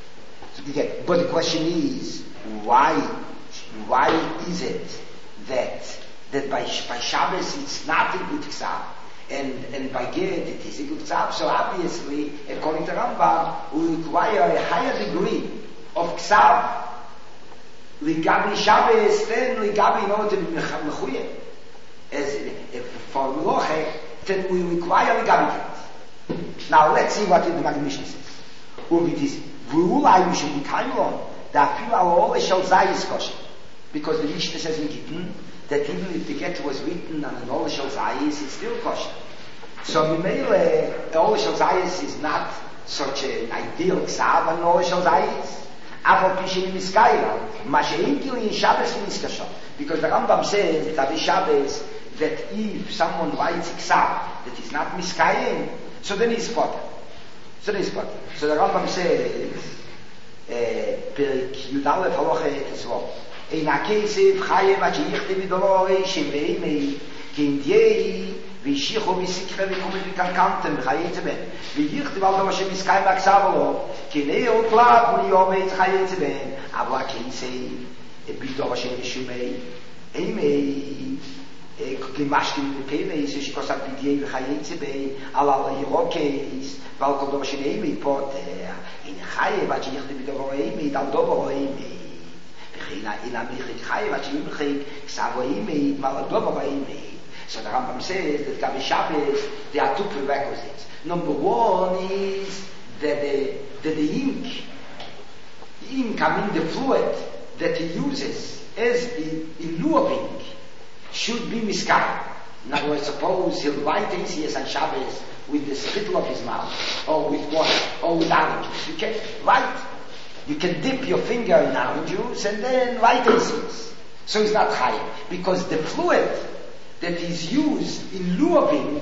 But the question is, why, why is it that, that by, by Shabbos it's not a good Ksav, and, and by Get it is a good Ksav? So obviously, according to Rambam, we require a higher degree of Ksav Ligabi Shabbos than Ligabi in order to be Mechuyeh. As for Meloche, then we require Ligabi Get. Now let's see what the Maggid Mishneh says. Uvi this, V'ulai we should be kaimon, that feel our all shall zayis kosher. Because the Mishneh says in Gittin, that even if the Get was written on an all shall zayis, it's still kosher. So Mimele, the all shall zayis is not such an ideal Ksav on all shall zayis. Because the Rambam says that the Shabbos, that if someone writes Ksav that is not miskayim, so then he's potter. So then he's potter. So the Rambam says, Perik Yudalef Haloche Tesvo, Ein HaKesef Chayev Ad Sheyichtem Midolo Reishim Ve'imei Kin Diei V'Yishicho V'Sikre V'Kumet V'Kankantem V'Chayetze Ben V'Yichtem Al Dova Shemiskayim HaKsavolo Kin Eo Klav V'Yom Chayetze Ben Avla Kesef B'Dova Shemishumei Eimei Klimashkim V'Pevei Shishkosat B'Diei V'Chayetze Ben Al Al Yerokes V'Al Kol Dova Shemeimei Poter In Chayev Ad Sheyichtem Midolo Eimei Dal Dova Eimei In Amichik Chayev Ad Sheyimchik Ksavo Eimei Mal Dova Eimei. So the Rambam says that Gabi Shabbos, there are two prerequisites. Number one is that the, that the ink, the ink, I mean the fluid that he uses as in, in lieu of ink, should be miskayim. In other words, suppose he'll write A C S on Shabbos with the spittle of his mouth, or with water, or with orange juice. You can write. You can dip your finger in orange juice and then write A C S. So it's not chayiv, because the fluid that is used in lieu of ink,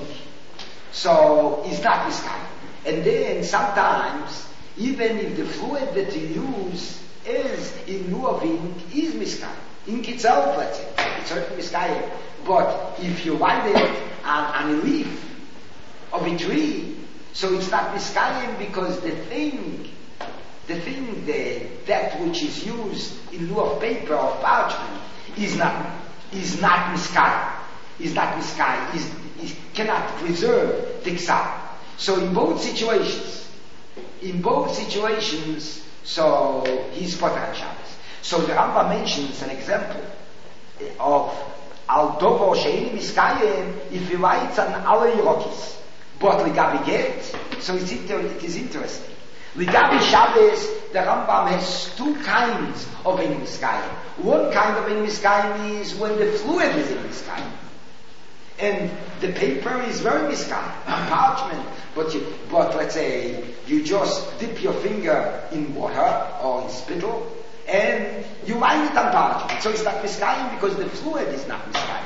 so is not miskayim. And then sometimes, even if the fluid that you use is in lieu of ink, is miskayim. Ink itself, let's say, it's certainly miskayim. But if you write it on, on a leaf of a tree, so it's not miskayim, because the thing, the thing that, that which is used in lieu of paper or parchment is not, is not miskayim. Is not miskayim, is, is cannot preserve the ksav. So in both situations, in both situations, so he's potter on Shabbos. So the Rambam mentions an example of al dovo she'eni miskayim if he writes on alle Yerokis, but legabi Get. So it's inter- it is interesting. Ligabi Shabbos, the Rambam has two kinds of Ein Miskayim. One kind of Ein Miskayim is when the fluid is in Miskayim. And the paper is very Miskayim, parchment. But you, but let's say, you just dip your finger in water or in spittle, and you wind it on parchment. So it's not Miskayim because the fluid is not Miskayim.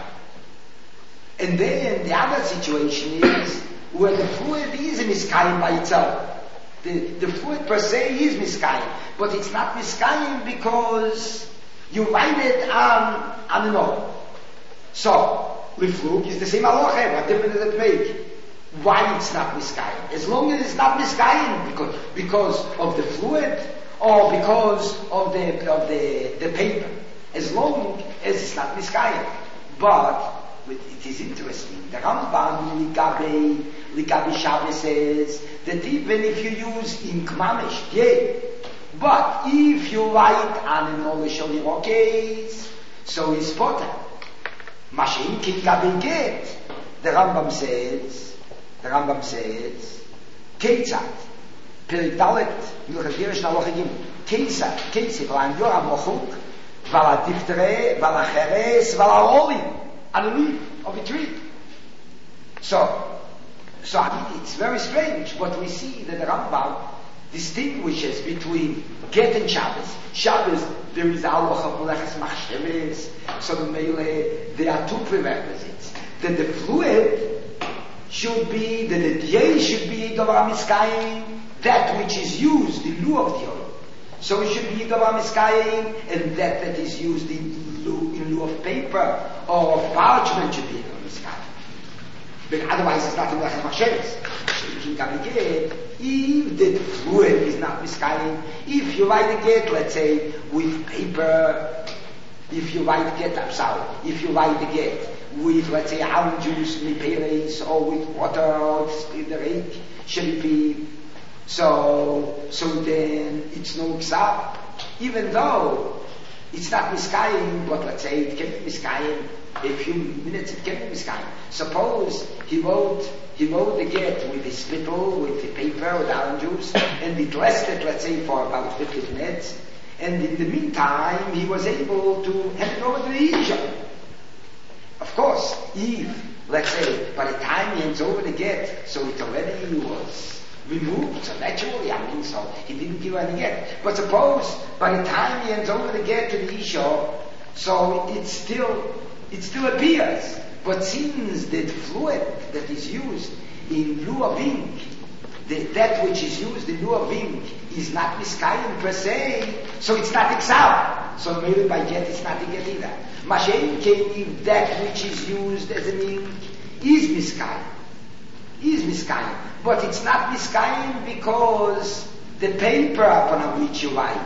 And then the other situation is where the fluid is Miskayim by itself. The, the fluid per se is Miskayim, but it's not Miskayim because you wind it on, on an oil. So, Liflug is the same halacha. What difference does it make? Why it's not Miskayim? As long as it's not Miskayim, because, because of the fluid or because of the, of the, the paper. As long as it's not Miskayim. But, it is interesting. The Rambam Ligabi Ligabi Shabbos says that even if you use ink mamish, yeah, but if you write on an olish or irokes, so it's potter. Mashin Ligabi get. The Rambam says, the Rambam says, Keitzat, Perik Dalet, Milchadirish Nalochim, Keitzat, Keitzat, Valan Yoram Mochuk, Vala Diftere, Vala Cheres, Vala Olim. On a leaf of a tree. So, so I mean, it's very strange, but we see that the Rambam distinguishes between Get and Shabbos. Shabbos, there is halacha of Meleches Machsheves, so the Meile, there are two prerequisites. That the fluid should be, that the Diyei should be Davar Miskayim, that which is used in lieu of the oil. So it should be Davar Miskayim, and that that is used in lieu, in lieu of paper or of parchment should be Davar Miskayim. But otherwise it's not in Meleches Machsheves. So you can get, if the fluid is not Miskayim, if you write a get, let's say, with paper, if you write a get, I'm sorry, if you write a get with, let's say, almond juice, miperes, or with water, or the rake, should it be, so, so then it's no Ksab, even though it's not Miskayim, but let's say it can be Miskayim, a few minutes it can be Miskayim. Suppose he wrote, he wrote the get with the spittle, with the paper, with almond juice, and he dressed it, let's say, for about fifty minutes, and in the meantime, he was able to hand it over to the Isha. Of course, if, let's say, by the time he hands over the get, so it already was removed, so naturally, I mean, so he didn't give any get. But suppose, by the time he hands over the get to the Isha, so it still, it still appears. But since the fluid that is used in lieu of ink, the, that which is used in lieu of ink is not Miskayim per se, so it's not Iksav. So maybe by get it's not a get either. Mashen came if that which is used as an ink is Miskayim. Is Miskayim. But it's not Miskayim because the paper upon which you write.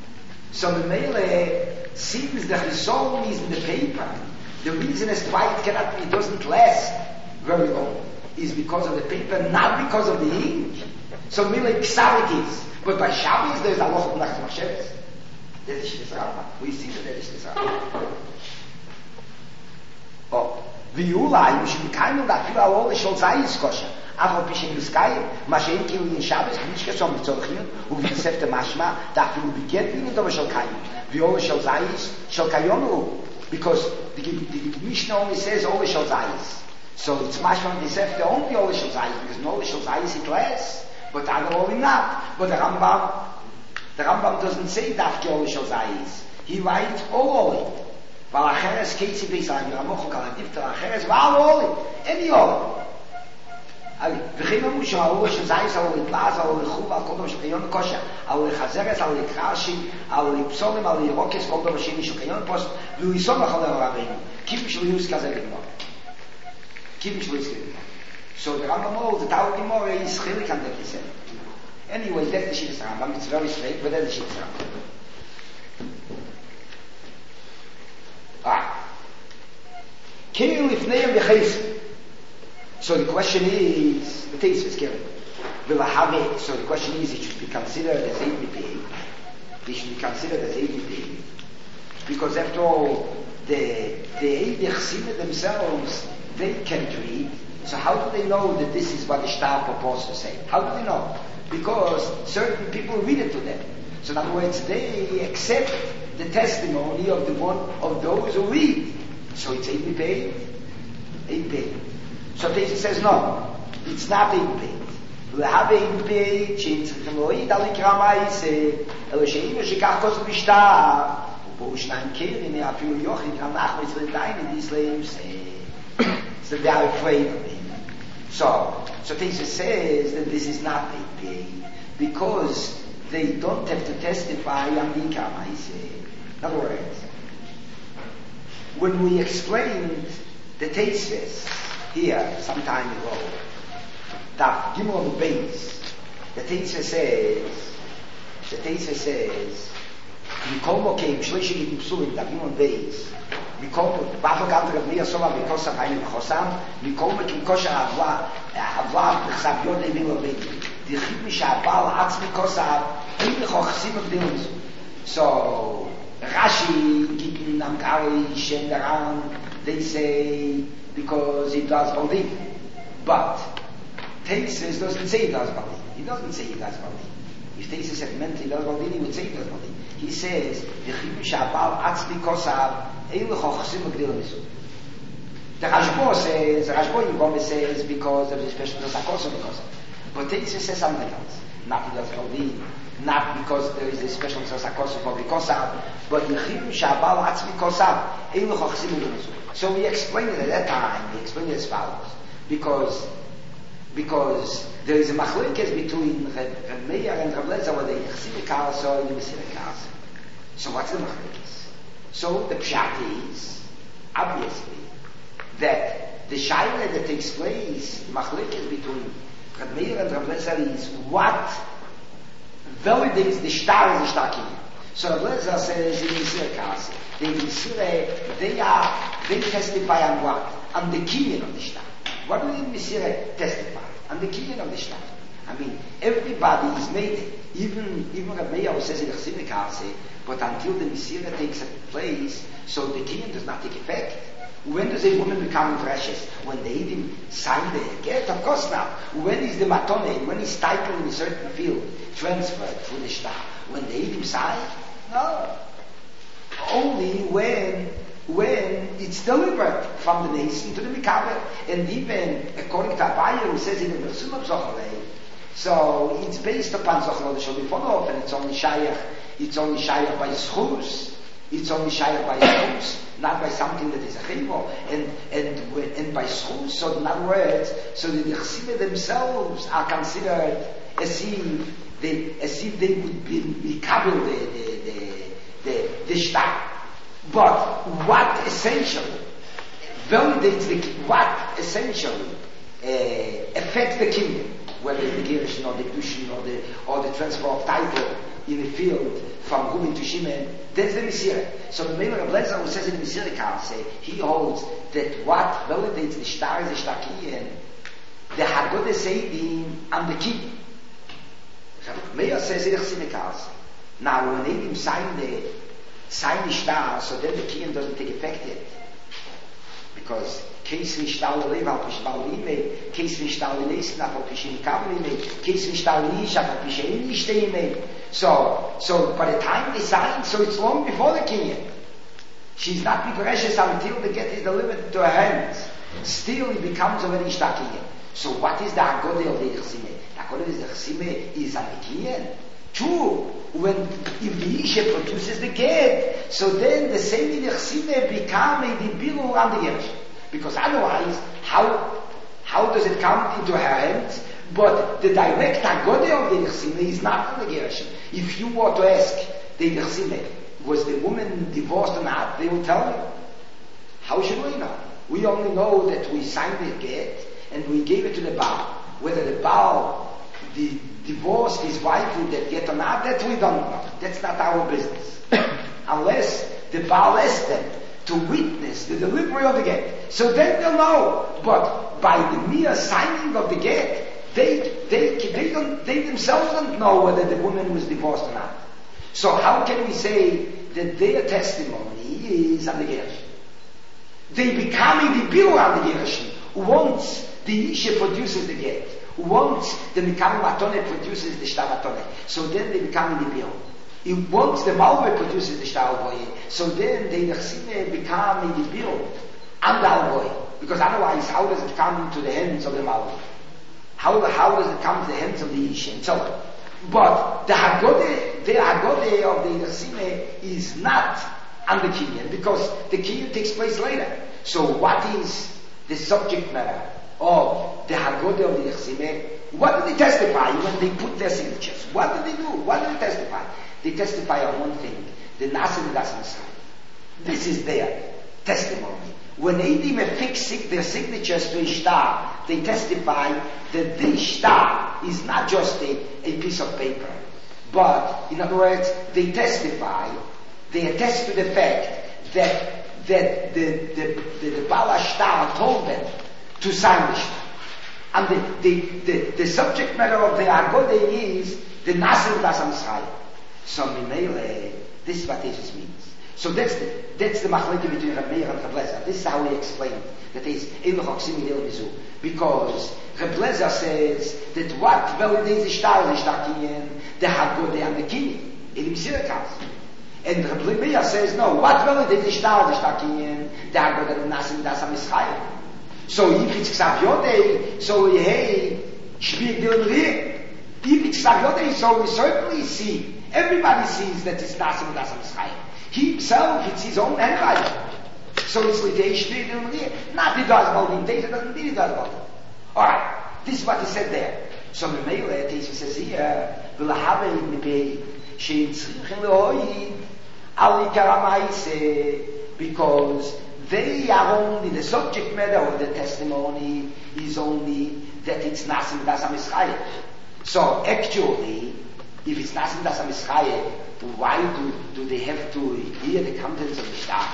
So the Mele, since the Chizon is in the paper, the reason as to why it cannot, it doesn't last very long is because of the paper, not because of the ink. So Mele Ksav it is. But by Shabbos there's a lot of Meleches Machsheves. There's a Shittas Rambam. We see that there's a Shittas Rambam. Oh, the Ulai, we should be kind of that. People are all the Sholzai kosher. Aber bis in the sky, Mashen ki in Shabbos, nicht gesom mit Zorchien, und wie gesagt Mashma, da du beget wie und aber shall kein. Wie all Sholzai shall kayonu, because the, the, the Mishnah only says all Sholzai. So it's Mashma the Sefta only all Sholzai, because no Sholzai is in less. But other all not. But the Rambam, the Rambam doesn't say that all Sholzai. He writes all of it. Valacheres keitzi beisayim, Ramocho kaladifta valacheres, val all any all. וכן אמרו שהאור של זייס, האור לפלאז, האור לחוב, על כל דבר שקיון קושה, האור לחזרס, האור לקרשים, האור לפסולים, האור לירוקס, כל דבר שני שקיון פוסט, והוא יסום לכל דבר רבינו. כיפים שלו יוס כזה לגמור. כיפים שלו יוס כזה לגמור. So the Rambam holds that our Gemara is chilik on that descent. Anyway, that's the Shittas Rambam. It's very straight, but that's the Shittas Rambam. Ah. Kinu lifneim b'chesed. So the question is, the taste is given. Will I have it? So the question is, it should be considered as a Mipei. It should be considered as a Mipei. Because after all, the the Eidich Sina themselves, they can't read, So how do they know that this is what the Shtar proposed to say? How do they know? Because certain people read it to them. So in other words, they accept the testimony of the one of those who read. So it's eight paid, eight paid. So Teisus says no, it's not eight paid. We have eight paid. Shein tzrichim lo'id al ikra ma'aseh, elo she'im shekach kosov b'shtar, u'bo shnayim kerim afilu yochid ranach mitzvah these slaves say. So they are afraid of him. So, so Teisus says that this is not eight paid because they don't have to testify on the ikra ma'aseh. In other words, when we explained the Teisus here some time ago, that Gimel base, the Teisus says, the Teisus says, Mikol Mokeim Shloisha Gidim Psulim, that Gimel base, Mikol Bafak Alter of Mia Sova Mikos Avayim Chosam, Mikol Mokeim Kosher Avla, Avla B'chav Yodei Milo Beit, Dichid Misha Abal Atz Mikos Av, Ein Chochsim of Dilmus. So, Rashi, Gittin, Amkari, Shem Daran, they say, because he does believe. But, Teisus doesn't say he does believe. He doesn't say he does believe. If Teisus had meant he does believe, he would say he does believe. He says, Yechim Shabal Atzli Kosav, Eilu Chochsim Magdil Misu. The Rashbo says, the Rashbo Yigom says, because of the special Kosav because of. But Teisus says something else. Not he does believe, not because there is a special Kosav or because of, but Yechim Shabal Atzli Kosav, Eilu Chochsim Magdil Misu. So we explained it at that time, we explained it as follows. Because Because there is a machlokes between Reb Meir and Reb Lezer where they Chassidei Karso and Mesilas Karso. So what's the machlokes? So the pshat is obviously that the shaila that takes place, machlokes between Reb Meir and Reb Lezer is what validates the shtar is the shtar. So Reb Lezer says in Mesilas Karso, they Mesilas, they are they testify on what? On the kinyan of the shtar. What do the Mesilas testify? On the kinyan of the shtar. I mean, everybody is made, even even Reb Meir says in the Chassidei Karso, but until the Mesilas takes place, so the kinyan does not take effect. When does a woman become precious? When the Eidim sign the get? Of course not. When is the matone? When is title in a certain field transferred through the shtar? When the Eidim sign? No. Only when when it's delivered from the nation to the Mikaber. And even according to Abaye, who says in the Mersum of Zochalei, so it's based upon Zochalei, the shall be followed, and it's only Shayach, it's only Shayach by Schus, it's only Shayach by Schus, not by something that is a Chivo, and, and, and by Schus, so in other words, so the Chassidei themselves are considered as if they, as if they would be Mikaber the, the, the, the, the shtar. But what essentially validates the what essentially uh, affects the kingdom, whether it's the Gerushin or the Kedushin or the or the transfer of title in the field from Reuben to Shimon, that's the Mesilas. So the Meir of Lezer who says in the Mesilas Karso, he holds that what validates the shtar is the shtar kinyan, the Haggadah Seidim and the key. Meir says in the Chassidei Karso. Now when Eidim sign the sign the shtar, so then the kinyan doesn't take effect yet. Because case nishtar lev al pishval ime, case nishtar lenesin al pishin kabel ime, case nishtar leish al pishin nishtei ime. So, so by the time they sign, so it's long before the kinyan. She's not be precious until the get is delivered to her hands. Still, it becomes already shtar kinyan. So what is the Haggadah of the Chasime? The Haggadah is the Chasime is on the kinyan. True, when if the Isha produces the get, so then the same Nechsime become a Dibiru on the Yerush. Because otherwise, how how does it come into her hands? But the direct Haggadah of the Nechsime is not on the Yerush. If you were to ask the Nechsime, was the woman divorced or not, they will tell you. How should we know? We only know that we signed the get and we gave it to the Baal. Whether the Baal the divorced his wife with that get or not, that we don't know. That's not our business. Unless the Baal asks them to witness the delivery of the get. So then they'll know. But by the mere signing of the get, they, they, they, don't, they themselves don't know whether the woman was divorced or not. So how can we say that their testimony is on the Gerushin? They becoming the bill on the Gerushin. Once the Isha produces the get, once the Mikam Matone produces the Shtar Matone, so then they become in the Bill. Once the Malve produces the Shtar Alvoye, so then the Nechsime become in the Bill and the Alvoye. Because otherwise, how does it come into the hands of the Malve? How, how does it come to the hands of the Isha and so on? But the Hagode, the Hagode of the Nechsime is not on the Kinyan, because the Kinyan takes place later. So what is the subject matter of the Hagode of the Nechsime? What do they testify when they put their signatures? What do they do? What do they testify? They testify on one thing, the Nasim Dasam Israel. This is their testimony. When Eidim affix their signatures to Ishtar, they testify that the Ishtar is not just a, a piece of paper, but, in other words, they testify, they attest to the fact that that the the the, the Baal Ashtar told them to sign the Shtar. And the, the, the, the subject matter of the Agode is the Nasim Dasam Israel. So Mimele, this is what this means. So that's the that's the machleke between Reb Meir and Reb Lezer. This is how we explain that is in the Choksim Yidel Mizu. Because Reb Lezer says that what validates the Shtar is the Shtar Kinyan, the Hagode and the Kinyan. In the Mesirekas. And Reb Meir says, no, what validates the Shtar is the Shtar Kinyan, the Hagode and the Nasim Dasam Israel. So if it's Ksav Yodei, so hey, Shvi Yidel Mizu. If it's Ksav Yodei, so we certainly see, everybody sees that it's Nasim Dasam Israel. He himself, it's his own handwriting. So it's like the Shvi Yidel Mizu. Not he does Malvin, Teza doesn't mean he does Malvin. Alright, this is what he said there. So the Meile, Teza says here, V'lahavei mibei, she'yitzrichen le'oid, ali karamaise, because they are only, the subject matter of the testimony is only that it's Nasim Dasam Israel. So actually, if it's Nasim Dasam Israel, why do, do they have to hear the contents of the Shtar?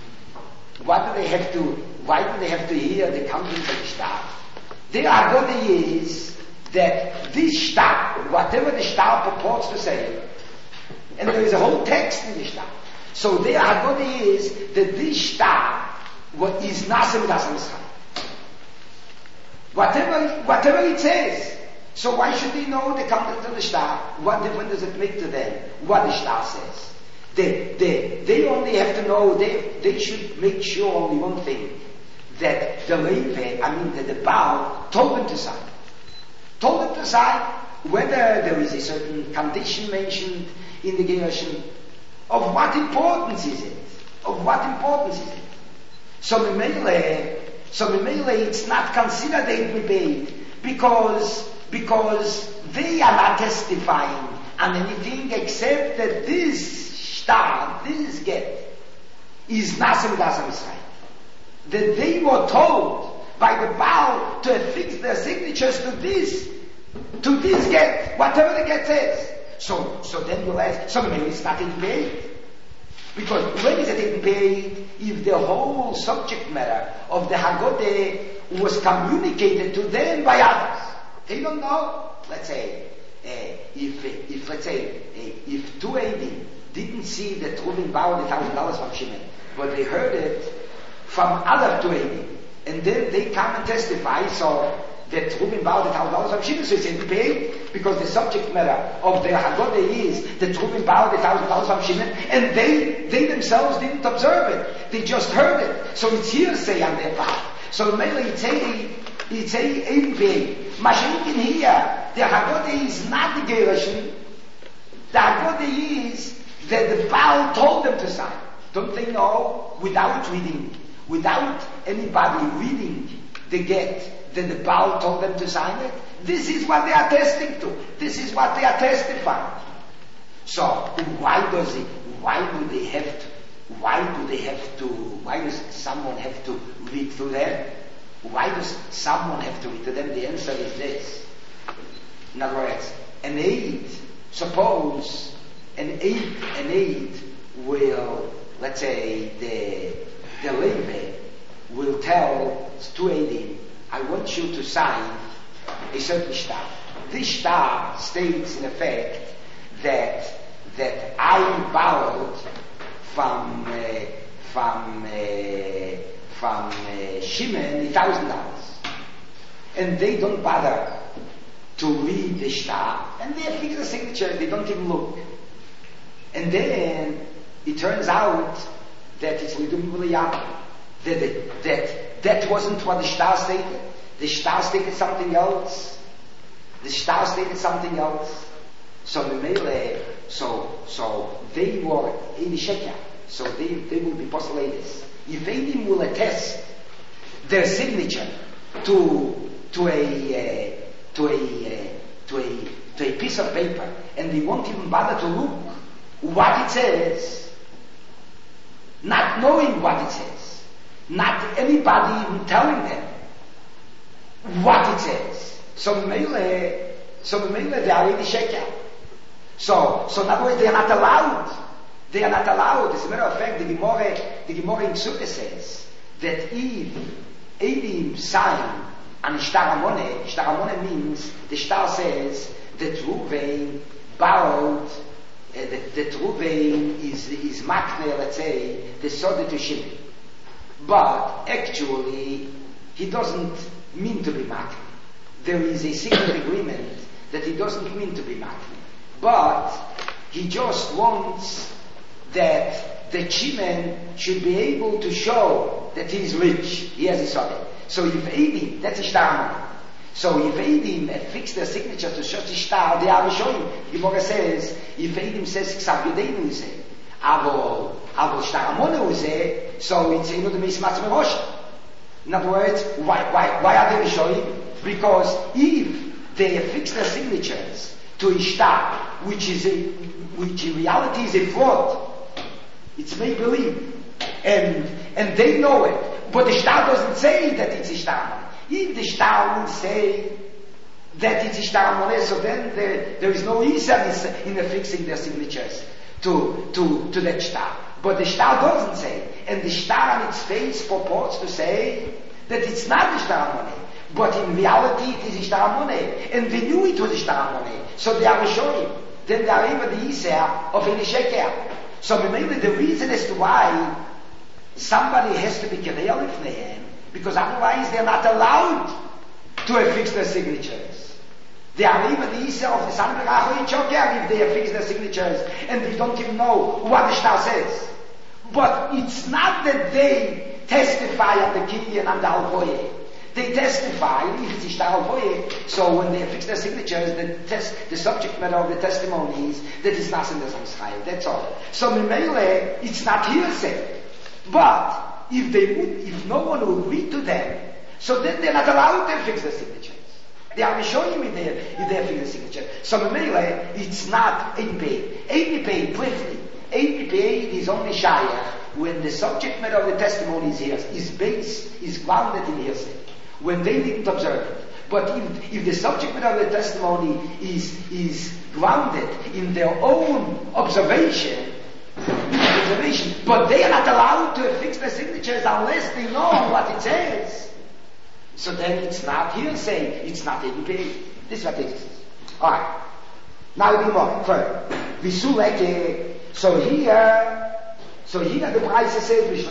Why do they have to, why do they have to hear the contents of the Shtar? The Agode is that this Shtar, whatever the Shtar purports to say, and there is a whole text in the Shtar. So the Agode is that this Shtar what is Nasim Dasam Israel. Whatever, whatever it says. So why should they know the content of the Shtar? What difference does it make to them what the Shtar says? They, they, they only have to know, they, they should make sure only one thing, that the Levi, I mean that the Baal, told them to sign. Told them to sign whether there is a certain condition mentioned in the Gershon. Of what importance is it? Of what importance is it? So Mimele, so Mimele, it's not considered a debate because because they are not testifying on anything except that this Shtar, this get, is Nasim Dasam Israel. That they were told by the Baal to affix their signatures to this, to this get, whatever the get says. So, so then you'll ask, so maybe it's not in paid. Because when is it in paid if the whole subject matter of the Hagode was communicated to them by others? They don't know. Let's say, uh, if, if, let's say, uh, if two eighty didn't see that Reuben borrowed a thousand dollars from Shimon, but they heard it from other two eighty, and then they come and testify, so that Reuben borrowed a thousand dollars from Shimon, so it's in paid, because the subject matter of their Haggadah is that Reuben borrowed a thousand dollars from Shimon, and they, they themselves didn't observe it. They just heard it. So it's hearsay on their part. So mainly it's a, it's a, in paid. Mashiach here, the Haggadah is not the Gershon. The Haggadah is that the Baal told them to sign. Don't they know, without reading, without anybody reading the get, that the Baal told them to sign it? This is what they are testing to. This is what they are testifying. So, why does it, why do they have to, why do they have to, why does someone have to read to them? Why does someone have to read to them? The answer is this. In other words, an aide, suppose an aide, an aide will, let's say, the, the Levi will tell to aide, I want you to sign a certain shtar. This shtar states in effect that that I borrowed from uh, from uh, from uh, Shimon a thousand dollars. And they don't bother to read the shtar, and they fix the signature, they don't even look. And then it turns out that it's Lidum B'Liyam, that, that, that that wasn't what the shtar stated. The shtar stated something else. The shtar stated something else. So the Mele, so so they were eighty shekel. So they they will be postulated. If any will attest their signature to to a uh, to a uh, to a to a piece of paper, and they won't even bother to look what it says, not knowing what it says, not anybody even telling them what it says. So Mele, so Mele, they are eighty shekel. So, so in other words, they are not allowed. They are not allowed. As a matter of fact, the Gemara, the Gemara in Ksubah says that if Eidim sign on Shtar Hamone, Shtar Hamone means the Shtar says that Ruvain borrowed, uh, that, that Ruvain is is makne, let's say, the Soda to Shimon. But actually, he doesn't mean to be makne. There is a secret agreement that he doesn't mean to be makne. But he just wants that the Shimon should be able to show that he is rich, he has a soda. So if Eidim, that's a shtar. So if Eidim fix their signature to such a shtar, they are showing. The Gemara says, if Eidim says Ksav Yodeinu is it, Avo, Avo Shtar Amonu is it, so it's Einu Demeis Matzah Merosh. In other words, why, why, why are they showing? Because if they fix their signatures to a shtar, which is a, which in reality is a fraud, it's make believe, and and they know it, but the shtar doesn't say that it's a shtar. If the shtar will say that it's a shtar, so then there, there is no isa in the fixing their signatures to to to that shtar. But the shtar doesn't say, and the shtar on its face purports to say that it's not a shtar. But in reality, it is a shtar money, and they knew it was a shtar money, so they are showing. Then they are even the Isser of a sheker. So maybe the reason as to why somebody has to be Kedei Lifneihem, because otherwise they are not allowed to have fixed their signatures. They are even the Isser of the San Beracho Choker if they have fixed their signatures, and they don't even know what the shtar says. But it's not that they testify on the Kinyan and the Alvoye. They testify, if it's Ishtar Alvoye, so when they fix their signatures, the test, the subject matter of the testimonies, that is not in the Samschai, that's all. So Mimele, it's not hearsay. But, if they would, if no one would read to them, so then they're not allowed to fix their signatures. They are showing me their, if they fix their signature. So Mimele, it's not eight paid. eight paid, briefly. eight paid is only Shayach when the subject matter of the testimony is here, is based, is grounded in hearsay. When they didn't observe it. But if, if the subject matter of the testimony is, is grounded in their own observation, observation, but they are not allowed to fix their signatures unless they know what it says. So then it's not hearsay, it's not A D P. This is what it is. Alright. Now the more further. Visuleke. So here, so here the price says,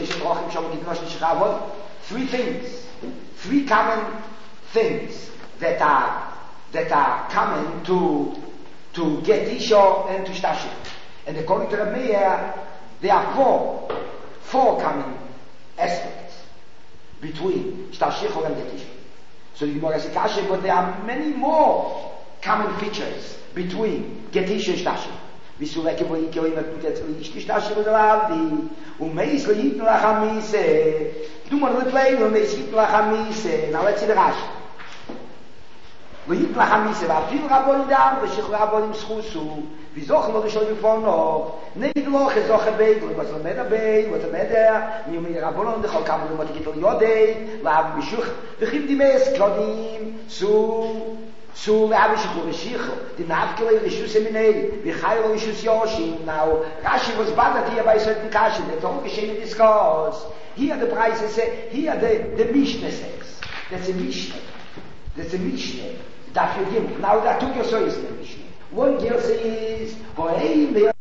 three things. Three common things that are that are common to to get Isha and to Shtashik. And according to the Meir, there are four four common aspects between Shtashik and Get Isha. So the Gemara says Kasha, but there are many more common features between Get Isha and Shtashik. Visuleke bo ikyo imat mit Shtashik Shtashik v'Ravdi umeis leitnu lachamise. Du mal le play when they sit la Hamise. Now let's see the Rashi. We eat la Hamise. Va fil rabon dam, ve shich rabon schusu. Vi zoch lo shol von no. Nei loch zoch beig, was lo meda beig, was meda. Ni mi rabon de chol kam lo mat kitol yodei, la bi shich. Vi khim di mes klodim, su su la bi shich ve shich. Di nafkele le shu seminei, vi khaylo shu yoshim. Now Rashi was bothered here by certain Kashi. They don't geschehen discuss. Here the price say, here the, the Mishnah says. That's a Mishnah. That's a Mishnah. Daf Yodim. Now that took your so is the Mishnah. One girl says,